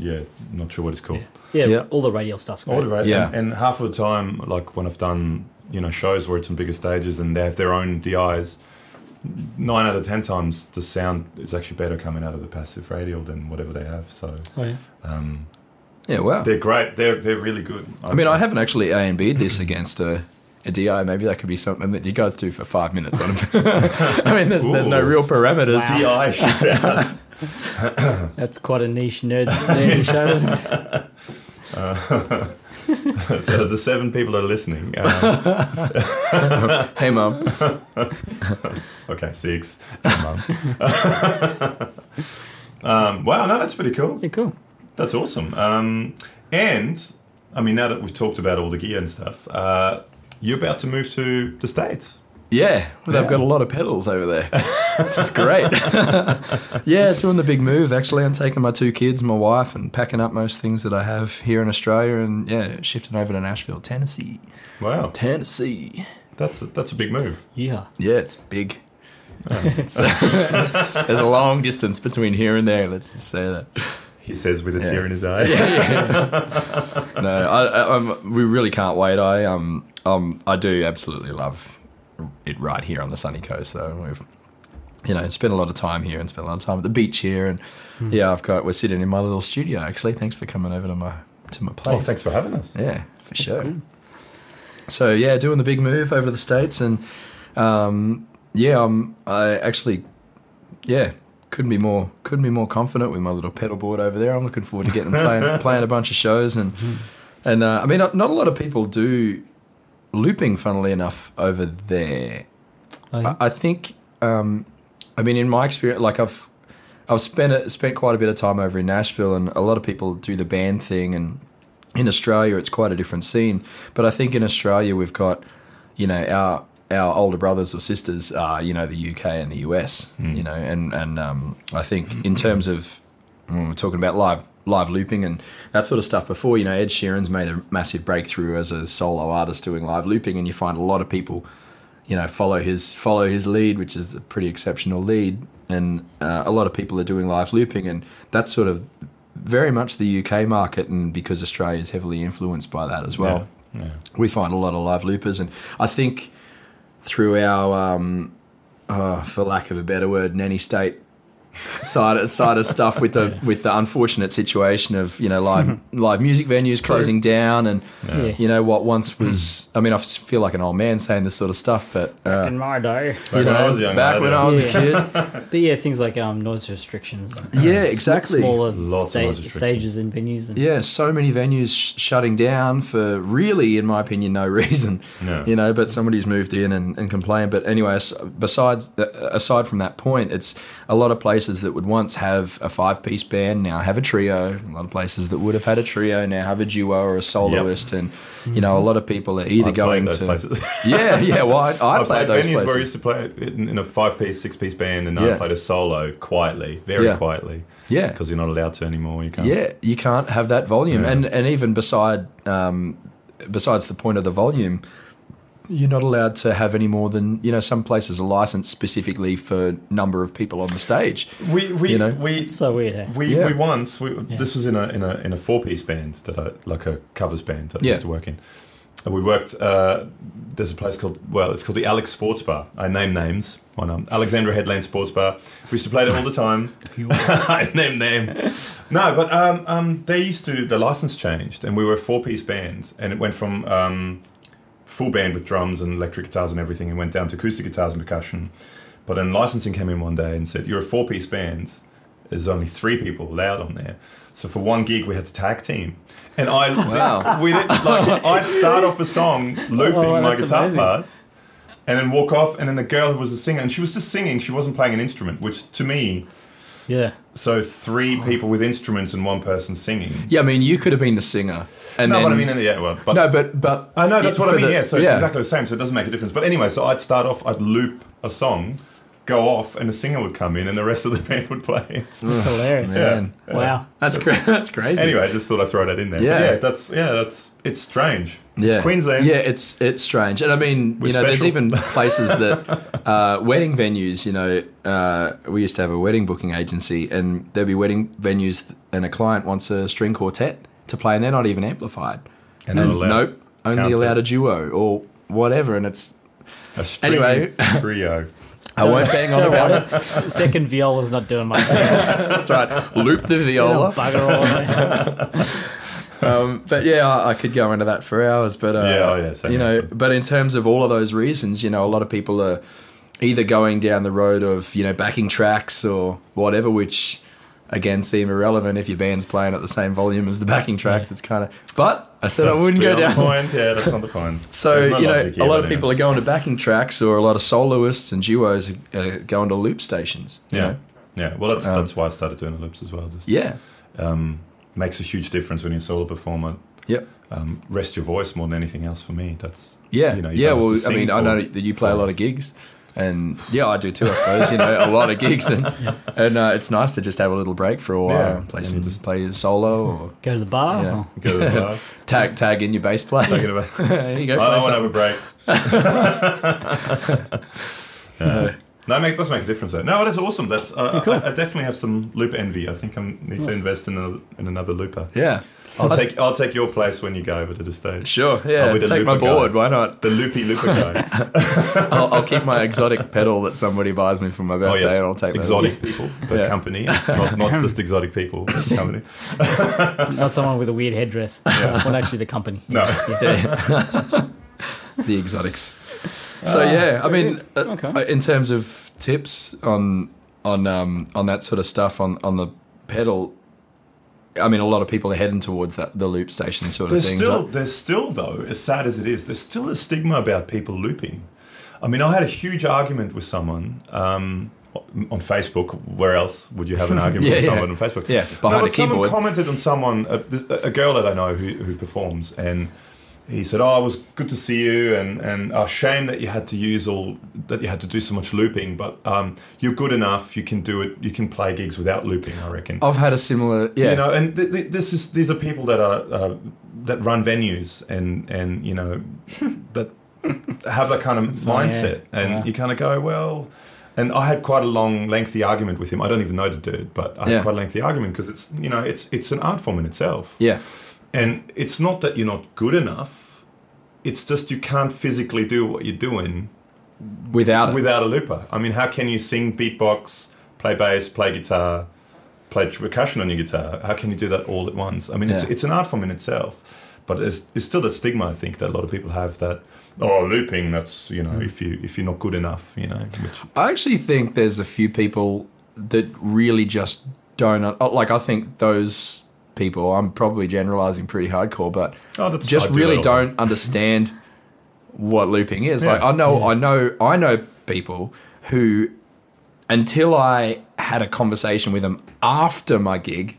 A: Not sure what it's called.
B: Yeah, all the radial stuff's great.
A: And half of the time, like when I've done shows where it's on bigger stages and they have their own DIs. 9 out of 10 times the sound is actually better coming out of the passive radial than whatever they have. So
C: Yeah, wow.
A: they're great. They're really good.
C: I mean, I haven't actually A and B'd this against a DI. Maybe that could be something that you guys do for 5 minutes on I mean, there's no real parameters.
A: DI shootout.
B: That's quite a niche nerd show, isn't it?
A: So the 7 people that are listening.
C: Hey, Mum.
A: Okay, 6. Mum. Wow, no, that's pretty cool.
B: Yeah, cool.
A: That's awesome. And, I mean, now that we've talked about all the gear and stuff, you're about to move to the States.
C: Yeah, well, they've got a lot of pedals over there. This is great. Yeah, doing the big move, actually. I'm taking my 2 kids, my wife, and packing up most things that I have here in Australia and, shifting over to Nashville, Tennessee.
A: Wow.
C: Tennessee.
A: That's a big move.
B: Yeah.
C: Yeah, it's big. There's a long distance between here and there, let's just say that.
A: He says with a tear in his eye.
C: No, we really can't wait. I do absolutely love it right here on the sunny coast, though. We've, spent a lot of time here and spent a lot of time at the beach here, and we're sitting in my little studio. Actually, thanks for coming over to my place.
A: Oh, thanks for having us.
C: Yeah, for sure. Cool. So doing the big move over to the States, and couldn't be more confident with my little pedal board over there. I'm looking forward to getting playing a bunch of shows, and I mean, not a lot of people do looping, funnily enough, over there. I think, I mean, in my experience, like I've spent quite a bit of time over in Nashville, and a lot of people do the band thing, and in Australia it's quite a different scene. But I think in Australia we've got, our older brothers or sisters are, the UK and the US, and I think in terms of when we're talking about live looping and that sort of stuff before, Ed Sheeran's made a massive breakthrough as a solo artist doing live looping, and you find a lot of people, follow his lead, which is a pretty exceptional lead, and a lot of people are doing live looping, and that's sort of very much the UK market, and because Australia is heavily influenced by that as well, we find a lot of live loopers, and I think through our, for lack of a better word, nanny state side of stuff with the unfortunate situation of live music venues closing down, and what once was, I mean, I feel like an old man saying this sort of stuff, but
B: back in my day,
A: when I was young,
C: back when I was a kid.
B: But things like noise restrictions,
C: exactly,
B: smaller
A: lots of
B: stages in venues, and
C: so many venues shutting down for really, in my opinion, no reason. But somebody's moved in and complained. But anyway, aside from that point, it's a lot of places that would once have a 5-piece band now have a trio. A lot of places that would have had a trio now have a duo or a soloist, and a lot of people are either going to
A: places.
C: Well, I played those
A: venues
C: places
A: where I used to play in a 5-piece, 6-piece band, and I played a solo quietly, very quietly. Yeah, because you're not allowed to anymore. You can't.
C: Yeah, you can't have that volume, and even besides the point of the volume, you're not allowed to have any more than, some places are licensed specifically for number of people on the stage.
B: It's so weird.
A: This was in a 4-piece band like a covers band that I used to work in. And we worked. There's a place called the Alex Sports Bar. I name names. Alexandra Headland Sports Bar. We used to play there all the time. I name name. No, but the license changed, and we were a 4-piece band, and it went from full band with drums and electric guitars and everything, and went down to acoustic guitars and percussion. But then licensing came in one day and said, you're a 4-piece band, there's only 3 people allowed on there, so for one gig we had to tag team, and I'd start off a song looping my guitar part, and then walk off, and then the girl who was a singer, and she was just singing, she wasn't playing an instrument, which to me, so 3 people with instruments and 1 person singing.
C: Yeah, I mean, you could have been the singer. But I mean,
A: but I know that's what I mean. So it's exactly the same. So it doesn't make a difference. But anyway, so I'd start off, I'd loop a song, go off, and the singer would come in, and the rest of the band would play it.
B: It's hilarious. Wow,
C: that's crazy.
A: Anyway, I just thought I'd throw that in there. It's strange. It's Queensland.
C: Yeah, it's strange, and I mean, there's even places that wedding venues. We used to have a wedding booking agency, and there'd be wedding venues, and a client wants a string quartet to play, and they're not even amplified.
A: And not allowed.
C: Nope, only allowed a duo or whatever, and it's
A: A string
C: Anyway.
A: trio.
C: I won't bang on
B: Don't
C: about it.
B: worry. Second viola's not doing much.
C: That's right. Loop the viola.
B: Bugger all.
C: But yeah, I could go into that for hours. But
A: same
C: you know,
A: here.
C: but in terms of all of those reasons, you know, a lot of people are either going down the road of, you know, backing tracks or whatever, which again seem irrelevant if your band's playing at the same volume as the backing tracks. It's kind of. But I said I wouldn't go
A: That's
C: down.
A: beyond the point. Yeah, that's not the point.
C: So,
A: There's no
C: you know,
A: logic here,
C: a lot of
A: but
C: people are going to backing tracks, or a lot of soloists and duos are going to loop stations. You
A: Yeah.
C: know?
A: Yeah. Well, that's why I started doing the loops as well. Just
C: Yeah.
A: makes a huge difference when you're a solo performer.
C: Yep.
A: Rest your voice more than anything else for me. That's
C: Yeah.
A: You know, you
C: yeah.
A: don't have
C: Well,
A: to
C: I
A: sing
C: mean, I
A: for
C: know that you play a lot of
A: 4
C: gigs. And yeah, I do too, I suppose. You know, a lot of gigs, and it's nice to just have a little break for a while,
A: Yeah,
C: and play
A: and
C: some,
A: just-
C: play solo, or
B: Go to the bar.
C: Yeah.
B: or-
A: Go to the bar.
C: tag in your bass play.
A: Take it away.
C: There you go.
A: I
C: play
A: want to
C: something.
A: have a break. Yeah. No, it does make a difference though. No, that's awesome. That's I definitely have some loop envy. I think I need to invest in another looper.
C: Yeah,
A: I'll take your place when you go over to the stage.
C: sure. Yeah,
A: I'll be the
C: take my
A: looper
C: board.
A: guy.
C: Why not?
A: The loopy looper guy.
C: I'll keep my exotic pedal that somebody buys me for my
A: Oh
C: birthday,
A: yes,
C: and I'll take that.
A: exotic people, the
C: Yeah.
A: company, not just exotic people. The company.
B: Not someone with a weird headdress. Not actually the company.
A: No.
C: The exotics. So yeah, I mean,
B: Okay.
C: in terms of tips on that sort of stuff on the pedal, I mean, a lot of people are heading towards the loop station sort of thing.
A: There's still though, as sad as it is, there's still a stigma about people looping. I mean, I had a huge argument with someone on Facebook. Where else would you have an argument with someone on Facebook?
C: Yeah, behind a
A: someone
C: keyboard.
A: commented on someone, a girl that I know who performs, and he said, "Oh, it was good to see you, and shame that you had to do so much looping, but you're good enough. You can do it. You can play gigs without looping. I reckon."
C: I've had a similar, yeah.
A: You know, and these are people that are that run venues and you know that have that kind of mindset, and you kind of go, well. And I had quite a long, lengthy argument with him. I don't even know the dude, but I had quite a lengthy argument because it's an art form in itself.
C: Yeah.
A: And it's not that you're not good enough. It's just you can't physically do what you're doing
C: Without
A: a looper. I mean, how can you sing, beatbox, play bass, play guitar, play percussion on your guitar? How can you do that all at once? I mean, it's an art form in itself. But there's still that stigma, I think, that a lot of people have that, looping, that's, you know, if you're not good enough, you know. Which,
C: I actually think there's a few people that really just don't, like, I think those people, I'm probably generalizing pretty hardcore, but just really don't understand what looping is.
A: Yeah.
C: Like, I know people who, until I had a conversation with them after my gig,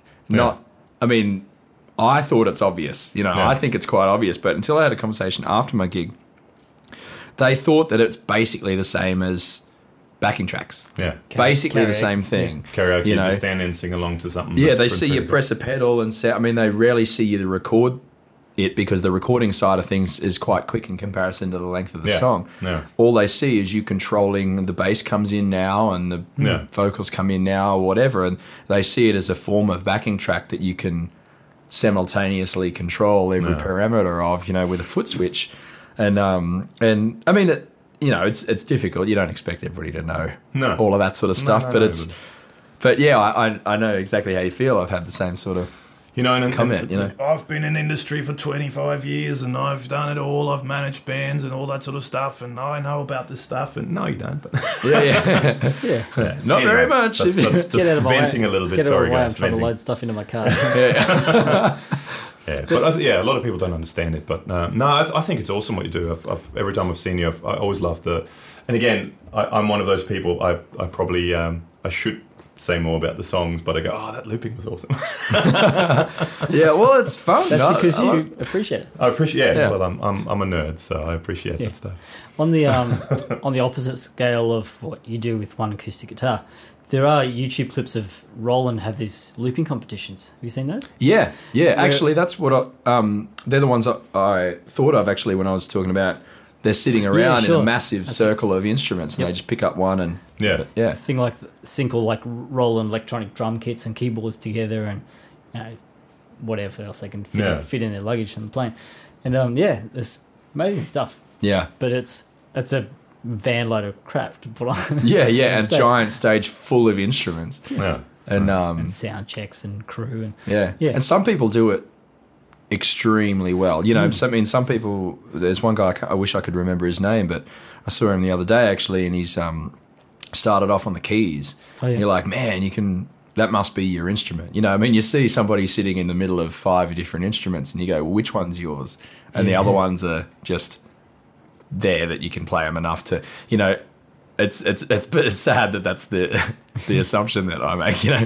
C: I thought it's obvious, you know, I think it's quite obvious, but until I had a conversation after my gig, they thought that it's basically the same as backing tracks.
A: Yeah.
C: Basically the
B: Karaoke.
C: same thing.
A: Karaoke,
C: you know.
A: just stand and sing along to something.
C: Yeah,
A: that's
C: they
A: pretty
C: see you
A: good.
C: press a pedal and say, I mean, they rarely see you to record it because the recording side of things is quite quick in comparison to the length of the song.
A: Yeah.
C: All they see is you controlling the bass comes in now and the vocals come in now or whatever, and they see it as a form of backing track that you can simultaneously control every parameter of, you know, with a foot switch. And I mean, it's difficult. You don't expect everybody to know all of that sort of stuff, but yeah, I know exactly how you feel. I've had the same sort of comment. You know,
A: I've been in industry for 25 years and I've done it all. I've managed bands and all that sort of stuff, and I know about this stuff. And no, you don't. But
B: Yeah.
C: not very much.
A: That's just
B: Get out of my
A: venting
B: way.
A: a little bit.
B: Get out of
A: Sorry,
B: my way.
A: guys.
B: I'm trying to
A: venting.
B: load stuff into my car.
A: Yeah, but a lot of people don't understand it. But I think it's awesome what you do. Every time I've seen you, I always love the. And again, I'm one of those people. I probably I should say more about the songs, but I go, that looping was awesome.
C: Yeah, well, it's fun.
B: That's because you appreciate it.
A: I appreciate.
C: Yeah.
A: Well, I'm a nerd, so I appreciate that stuff.
B: On the on the opposite scale of what you do with one acoustic guitar, there are YouTube clips of Roland have these looping competitions. Have you seen those?
C: Yeah. Actually, that's what they're the ones I thought of actually when I was talking about. They're sitting around in a massive circle of instruments, and they just pick up one and
B: Thing like sync all like Roland electronic drum kits and keyboards together, and you know, whatever else they can fit in their luggage on the plane. And there's amazing stuff.
C: Yeah.
B: but it's a van load of crap to put on.
C: Yeah, and
B: Stage.
C: giant stage full of instruments.
A: Yeah.
C: And
B: And sound checks and crew and
C: yeah.
B: Yeah.
C: And some people do it extremely well. You know, some people, there's one guy, I wish I could remember his name, but I saw him the other day actually, and he's started off on the keys.
B: Oh, yeah.
C: You're like, man, that must be your instrument. You know, I mean, you see somebody sitting in the middle of 5 different instruments and you go, well, which one's yours? And the other ones are just there that you can play them enough to, you know, it's sad that that's the assumption that I make, you know,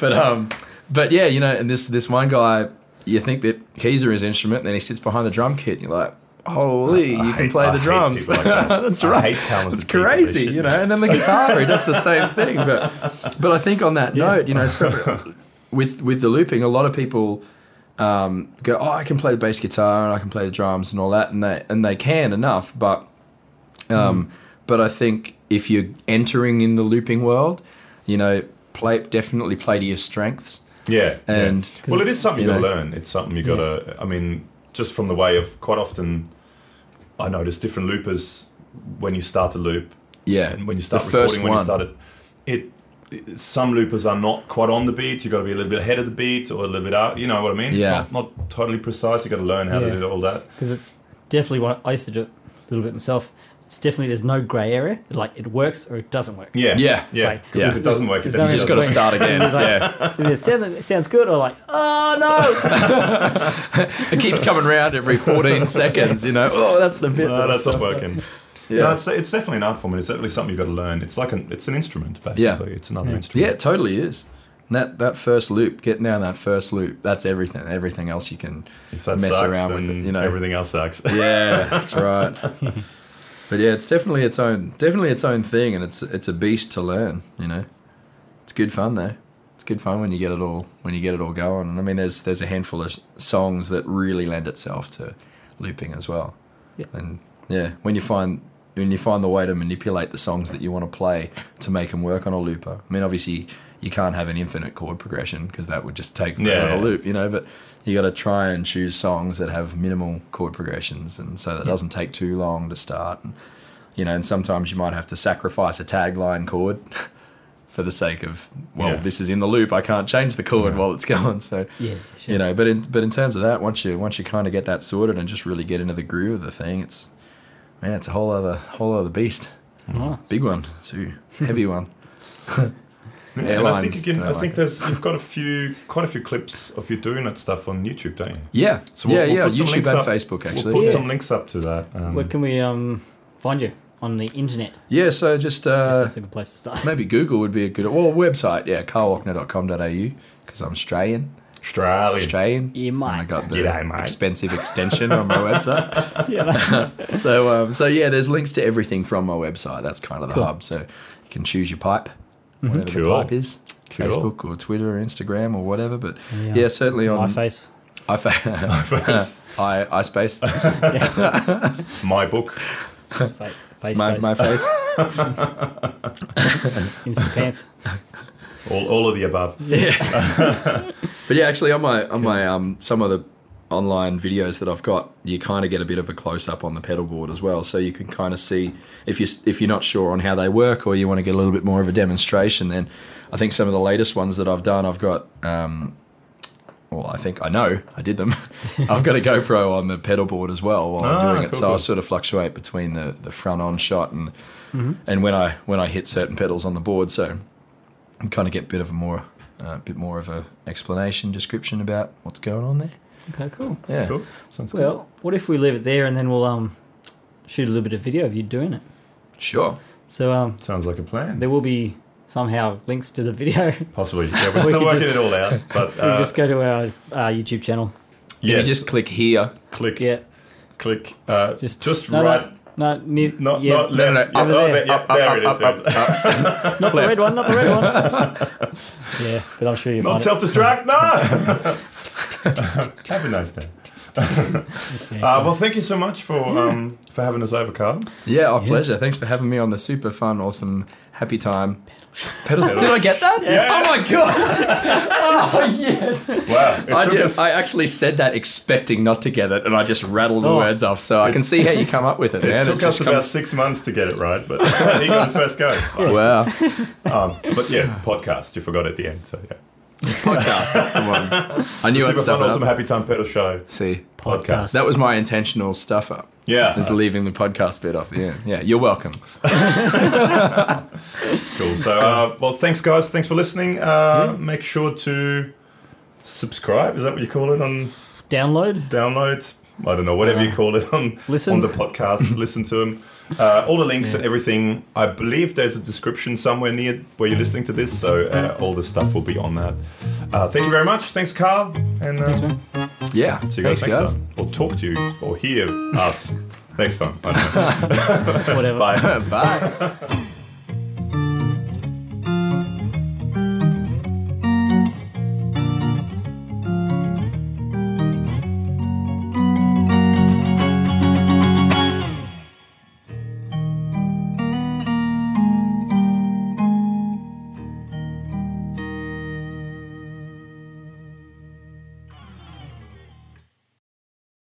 C: but yeah, you know, and this one guy, you think that keys are his instrument, and then he sits behind the drum kit, and you're like, holy, you can play the drums.
A: Like that.
C: That's
A: I
C: right.
A: hate talented
C: It's
A: people,
C: crazy,
A: they
C: you know. And then the guitar, he does the same thing. But I think on that note, you know, so with the looping, a lot of people go, oh, I can play the bass guitar and I can play the drums and all that, and they can enough, but I think if you're entering in the looping world, you know, definitely play to your strengths.
A: Yeah.
C: And
A: well, it is something you
C: you
A: got to
C: know,
A: learn. It's something you got to. I mean, just from the way of quite often, I notice different loopers when you start to loop.
C: Yeah,
A: And when you start
C: the first
A: recording, when you
C: one.
A: started, some loopers are not quite on the beat. You got to be a little bit ahead of the beat or a little bit out. You know what I mean?
C: Yeah.
A: It's not totally precise. You got to learn how to do all that.
B: because it's definitely what I used to do a little bit myself. It's definitely there's no grey area. Like it works or it doesn't work.
A: Yeah.
C: Yeah.
A: Yeah.
B: Like,
A: Because if
B: there's-
A: it doesn't work,
B: there's
A: then
B: no
A: you
C: just
A: just
C: got to
B: It's like-
C: start again.
B: It's like-
C: Yeah,
B: it sounds good, or like, oh no.
C: it keeps coming around every 14 seconds. You know, oh, that's the bit.
A: No, that's not
C: stuff.
A: working.
C: Yeah.
A: No, it's definitely an art form, and it's definitely something you've got to learn. It's like it's an instrument, basically.
C: Yeah.
A: It's another
C: Yeah,
A: instrument.
C: it totally is. And that first loop, getting down that first loop, that's everything. Everything else you can
A: If that
C: mess
A: sucks,
C: around
A: then
C: with it, you know.
A: everything else sucks.
C: Yeah, that's right. But yeah, it's definitely its own thing, and it's a beast to learn. You know, it's good fun though. It's good fun when you get it all going. And I mean, there's a handful of songs that really lend itself to looping as well.
B: Yeah.
C: And yeah, when you find the way to manipulate the songs that you want to play to make them work on a looper. I mean, obviously you can't have an infinite chord progression because that would just take forever
A: Yeah.
C: to loop, you know. But you got to try and choose songs that have minimal chord progressions, and so that it doesn't take too long to start. And, you know, and sometimes you might have to sacrifice a tagline chord for the sake of, well,
A: Yeah.
C: this is in the loop, I can't change the chord while it's going. So
B: Yeah, sure.
C: you know, but in terms of that, once you kind of get that sorted and just really get into the groove of the thing, it's a whole other beast.
B: Nice.
C: Big one too, heavy one.
A: Yeah, and I
C: Airlines
A: think again,
C: don't
A: I
C: like
A: think
C: it.
A: you've got quite a few clips of you doing that stuff on YouTube, don't you?
C: Yeah,
A: So we'll put some
C: YouTube
A: links
C: and
A: up.
C: Facebook actually.
A: We'll put
B: Yeah.
A: some links up to that.
B: Where can we find you on the internet?
C: Yeah, so just
B: I guess that's a good place to start.
C: maybe Google would be a good website. Yeah, carlwalkner.com.au because I'm Australian.
A: Australian.
B: Yeah,
C: And I
B: mate.
C: got the
A: G'day, mate.
C: expensive extension on my website.
B: Yeah,
C: So yeah, there's links to everything from my website. That's kind of the
B: Cool.
C: hub. So you can choose your pipe, whatever the
A: Cool.
C: pipe is,
A: Cool.
C: Facebook or Twitter or Instagram or whatever. But
B: Yeah.
C: yeah, certainly on
B: my face.
C: iSpace,
A: My book.
B: Face
C: my face.
B: Instant pants.
A: All of the above.
C: Yeah. But yeah, actually on my some of the online videos that I've got, you kind of get a bit of a close up on the pedal board as well, so you can kind of see if you're not sure on how they work or you want to get a little bit more of a demonstration. Then I think some of the latest ones that I've done, I've got well, I know I did them. I've got a GoPro on the pedal board as well while I'm doing it,
A: cool,
C: so I
A: cool.
C: sort of fluctuate between the front on shot and when I hit certain pedals on the board, so I kind of get a bit more of a explanation, description about what's going on there.
B: Okay, cool.
C: Yeah,
A: Cool. Sounds good.
B: Well, what if we leave it there and then we'll shoot a little bit of video of you doing it?
C: sure.
B: So
A: Sounds like a plan.
B: there will be somehow links to the video.
A: Possibly. Yeah, we're
B: We
A: still
B: could
A: working
B: just-
A: it all out. But
B: You just go to our YouTube channel.
C: You
A: yes,
C: just click here.
A: click.
B: Yeah,
A: Click.
B: just
A: right.
B: No, near,
A: Not
B: yeah,
A: not left.
C: no,
B: over
A: Oh,
B: there.
A: yeah, there it is.
B: not the red one, not the red one. Yeah, but I'm sure you'll
A: Not
B: find it.
A: self-destruct. No. Have a nice day. Well, thank you so much for having us over, Carl.
C: Yeah, our pleasure. Thanks for having me on the super fun, awesome, happy time. Pedal. Did I get that?
A: Yeah.
C: Oh my god! Oh yes!
A: Wow.
C: I actually said that expecting not to get it, and I just rattled the words off. So I can see how you come up with it, man.
A: It took us about 6 months to get it right, but he got it first go.
C: Wow.
A: But yeah, podcast. You forgot at the end, so yeah.
C: Podcast, that's the one. I knew I'd
A: Super
C: stuff
A: fun,
C: it
A: awesome,
C: up.
A: happy time pedal show.
C: See,
A: Podcast.
C: that was my intentional stuff up.
A: Yeah.
C: Is leaving the podcast bit off the end. Yeah, you're welcome.
A: Cool. So, well, thanks, guys. Thanks for listening. Make sure to subscribe. Is that what you call it on download? I don't know. Whatever you call it on
B: Listen.
A: the podcast. Listen to them. All the links and everything. I believe there's a description somewhere near where you're listening to this. So all the stuff will be on that. Thank you very much. Thanks, Carl. And
B: Thanks, man.
C: Yeah.
A: see you guys
C: Thanks,
A: next time. Or talk to you or hear us next time. I don't know.
B: Whatever.
A: Bye.
C: Bye.